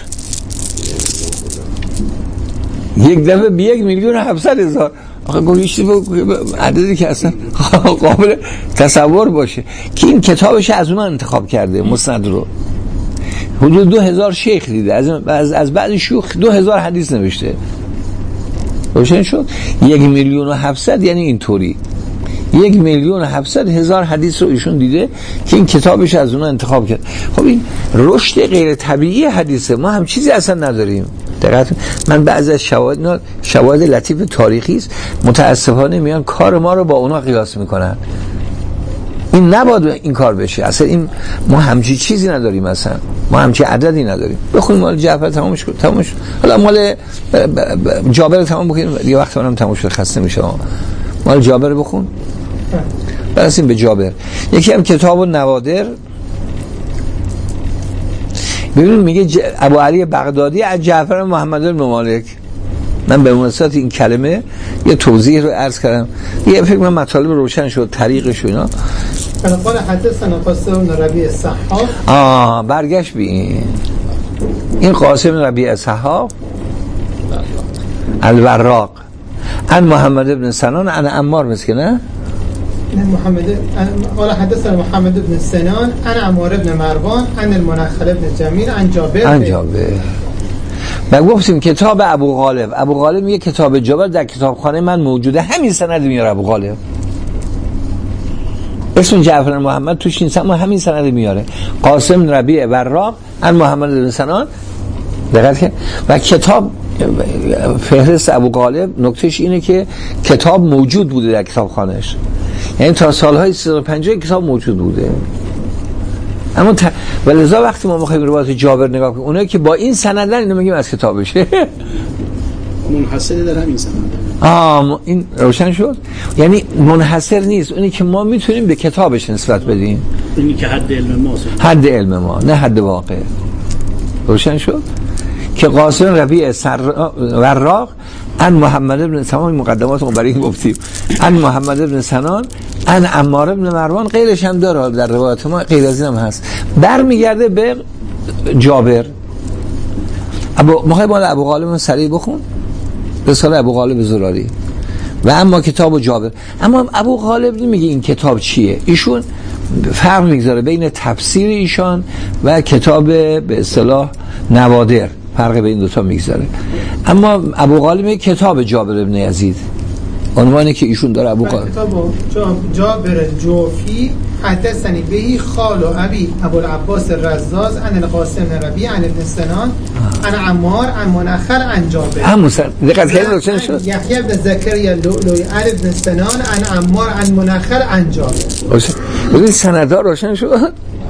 یک دفعه به یک میلیون و هفتصد هزار، آخه گویشتی با عددی که اصلا قابل تصور باشه که این کتابش از اون انتخاب کرده مسند رو. حدود دو هزار شیخ دیده، از از, از بعد شیوخ دو هزار حدیث نوشته. روشن شد؟ یک میلیون و هفتصد یعنی اینطوری یک میلیون و هفتصد هزار حدیث رو ایشون دیده که این کتابش از اون انتخاب کرد. خب این رشد غیر طبیعی حدیثه، ما هم چیزی اصلا نداریم. دقیقاً من بعضی از شواهد شواهد لطیف تاریخی است متاسفانه میان کار ما رو با اونا قیاس میکنن. این نباید این کار بشه. اصلا این ما همچی چیزی نداریم، اصلا ما همچی عددی نداریم. بخونیم مال جعفر تمامش کن تمامش حالا مال جابر تمام بکنیم یه وقت منم تمام شد خسته میشه. مال جابر بخون برسیم به جابر. یکی هم کتاب النوادر ببینید میگه ج... ابو علی بغدادی از جعفر محمد بن مالک. من به مناسبت این کلمه یه توضیح رو عرض کردم، یه فکر من مطالب روشن شد طریقش و اینا. قال حدثنا قاسم بن ربیع الصحاف. آه برگشت به این این قاسم بن ربیع الصحاف الوراق عن محمد بن سنان عن عمار مسکنه محمد قال حدثنا محمد بن سنان عن عمار بن مروان عن المنخل بن جمیل عن جابر عن جابر. و گفتیم کتاب ابو غالب، ابو غالب میگه کتاب جابر در کتابخانه من موجوده، همین سند میاره ابو غالب، اسم جعفر محمد توش نیست اما همین سند میاره. قاسم ربیع وراق عن محمد بن سنان. دقت کن. و کتاب فهرست ابو غالب نکتهش اینه که کتاب موجود بوده در کتابخانهش، یعنی تا سالهای سیصد و پنجاه کتاب موجود بوده. اما ت... ولذا وقتی ما می‌خوایم روایت جابر نگاه کنیم اونایی که با این سندن اینو میگیم از کتابشه منحصر در همین سند. آه این روشن شد، یعنی منحصر نیست، اونی که ما میتونیم به کتابش نسبت بدیم، اینی که حد علم ماست، حد علم ما نه حد واقع. روشن شد که قاسم ربیع وراق عن محمد بن تمام مقدمات رو برای این گفتیم عن محمد بن سنان عن عمار بن مروان، غیرش هم داره در روایت ما، غیر از این هم هست. برمیگرده به جابر. ابو مخاطب مال ابو غالب سریع بخون رساله ابو غالب زراری و اما کتاب جابر. اما ابو غالب نمیگه این کتاب چیه، ایشون فرق میگذاره بین تفسیر ایشان و کتاب به اصطلاح نوادر، فرق بین دو تا میگذاره. اما ابو غالب کتاب جابر ابن یزید عنوانی که ایشون داره ابو غالب کتاب جابر جوفی حدثنی بهی خال و ابی ابو العباس الرزاز عن القاسم ربیع عن ابن سنان عن عمار عن منخل عن جابر. همون سر دقت کردید روشن شد. یحیی بن زکریا اللؤلؤی عن ابن سنان عن عمار عن منخل عن جابر. ببین سندها روشن شد.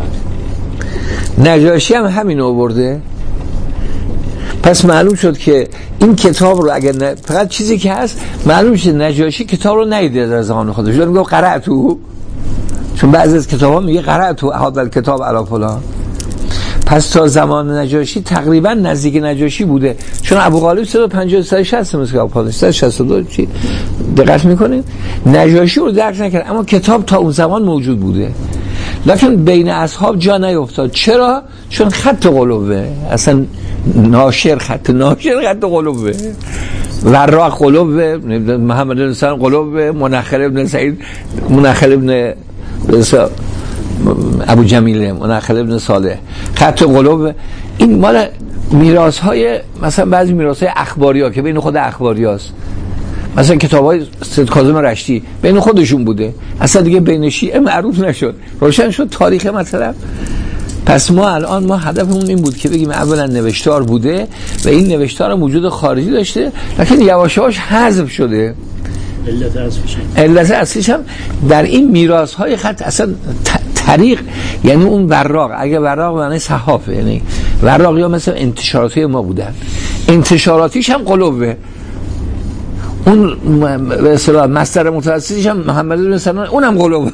نجاشی هم همین آورده. پس معلوم شد که این کتاب رو اگر ن... فقط چیزی که هست معلوم شد نجاشی کتاب رو ندیده در زمان خودش، داره میگه قرأتو، چون بعضی از کتاب‌ها میگه قرأتو هذا الکتاب علی فلان. پس تا زمان نجاشی تقریبا نزدیک نجاشی بوده، چون ابو غالب صد و پنجاه تا شصت مثلا خودش صد و شصت و دو چی دقت میکنید نجاشی رو درک نکرد، اما کتاب تا اون زمان موجود بوده. لکن بین اصحاب جا نیفتاد. چرا؟ چون خط قلوبه، اصلا ناشر خط ناشر خط قلوبه. وراق قلوب محمد بن سلام، قلوب منخل ابن سعید، منخل ابن ابو جمیله، منخل ابن صالح، خط قلوب. این مال میراث های مثلا بعضی میراث های اخباری ها که بین خود اخباری هاست، مثلا کتاب های سید کاظم رشتی بین خودشون بوده، اصلا دیگه بین شیعه معروف نشد، روشن شد تاریخ مطلب. پس ما الان ما هدفمون این بود که بگیم اولا نوشتار بوده و این نوشتار موجود خارجی داشته، لکن یواش یواش حذف شده. علت اصلیش علت اصلیش هم در این میراث های خط اصلا طریق، یعنی اون وراق، اگه وراق معنی صحافه، یعنی وراقی ها مثل انتشاراتی ما بودن، انتشاراتیش هم قلوبه، اون به اصطلاح مصدر متوسطیش هم محمد بن سنان، اونم قلوبه.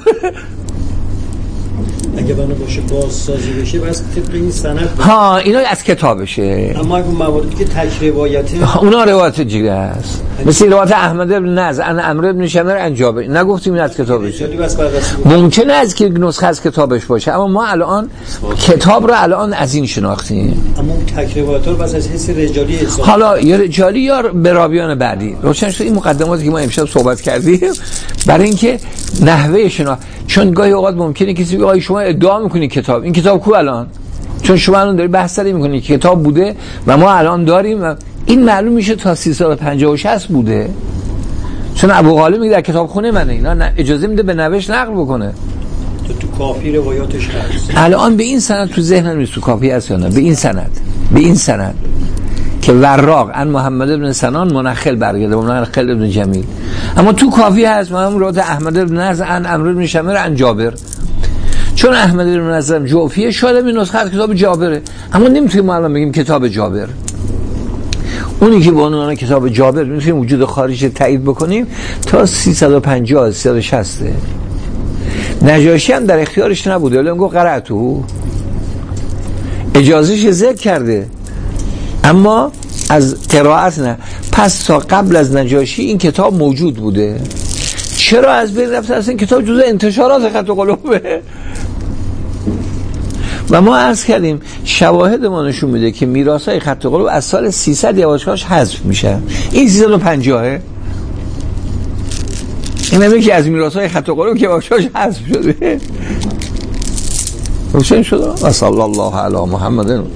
اگه بنا باشه بازسازی بشه بس طبق این سند ها اینا از کتابشه، اما اگه مواردی که تک روایته اونا روایت دیگه است، مثل روایت احمد بن نضر ان عمرو بن شمر عن جابر، نگفتیم این از کتابشه. ممکنه از که نسخه از کتابش باشه، اما ما الان کتاب رو الان از این شناختیم. اما اون تک روایت رو بس از حیث رجالی حساب، حالا یا رجالی یا براویان بعدی روشن شد. این مقدماتی که ما امشب صحبت کردیم برای اینکه نحوه شناخت، چون گاهی اوقات ممکنه کسی بگه شما ادعا میکنی کتاب، این کتاب کو الان؟ چون شما الان داری بحث سری میکنی که کتاب بوده و ما الان داریم و این معلوم میشه تا سیصد و پنجاه و شصت بوده، چون ابو غالب میگه در کتاب خونه منه، اینا اجازه میده به نوشت نقل بکنه. تو تو کافی روایاتش هست الان به این سند تو ذهنم نیست تو کافی هست یا نه، به این سند به این سند که وراق ان محمد بن سنان منخل برگرده و منخل ابن جمیل، اما تو کافی هست ما روایت احمد بن نضر ان عمرو بن شمر عن جابر، چون احمد بن نضر جوفیه شاید این نسخه کتاب جابره، اما نمیتونیم ما الان بگیم کتاب جابر. اونی که با عنوان کتاب جابر میتونیم وجود خارجی تایید بکنیم تا سیصد و پنجاه سیصد و شصت. نجاشی هم در اختیارش نبوده، ولی میگه قرأتو، اجازهش ذکر کرده اما از قرائت نه. پس تا قبل از نجاشی این کتاب موجود بوده، چرا از بین رفته؟ اصلا کتاب جزء انتشارات خط قلوبه. و ما عرض کردیم شواهد ما نشون میده که میراثای خط قلوب از سال سیصد یواشکاش حذف میشه، این سیصد و پنجاه این نمیگه که از میراثای خط قلوب که یواشکاش حذف شده. روشن شده. و صلی الله علی محمد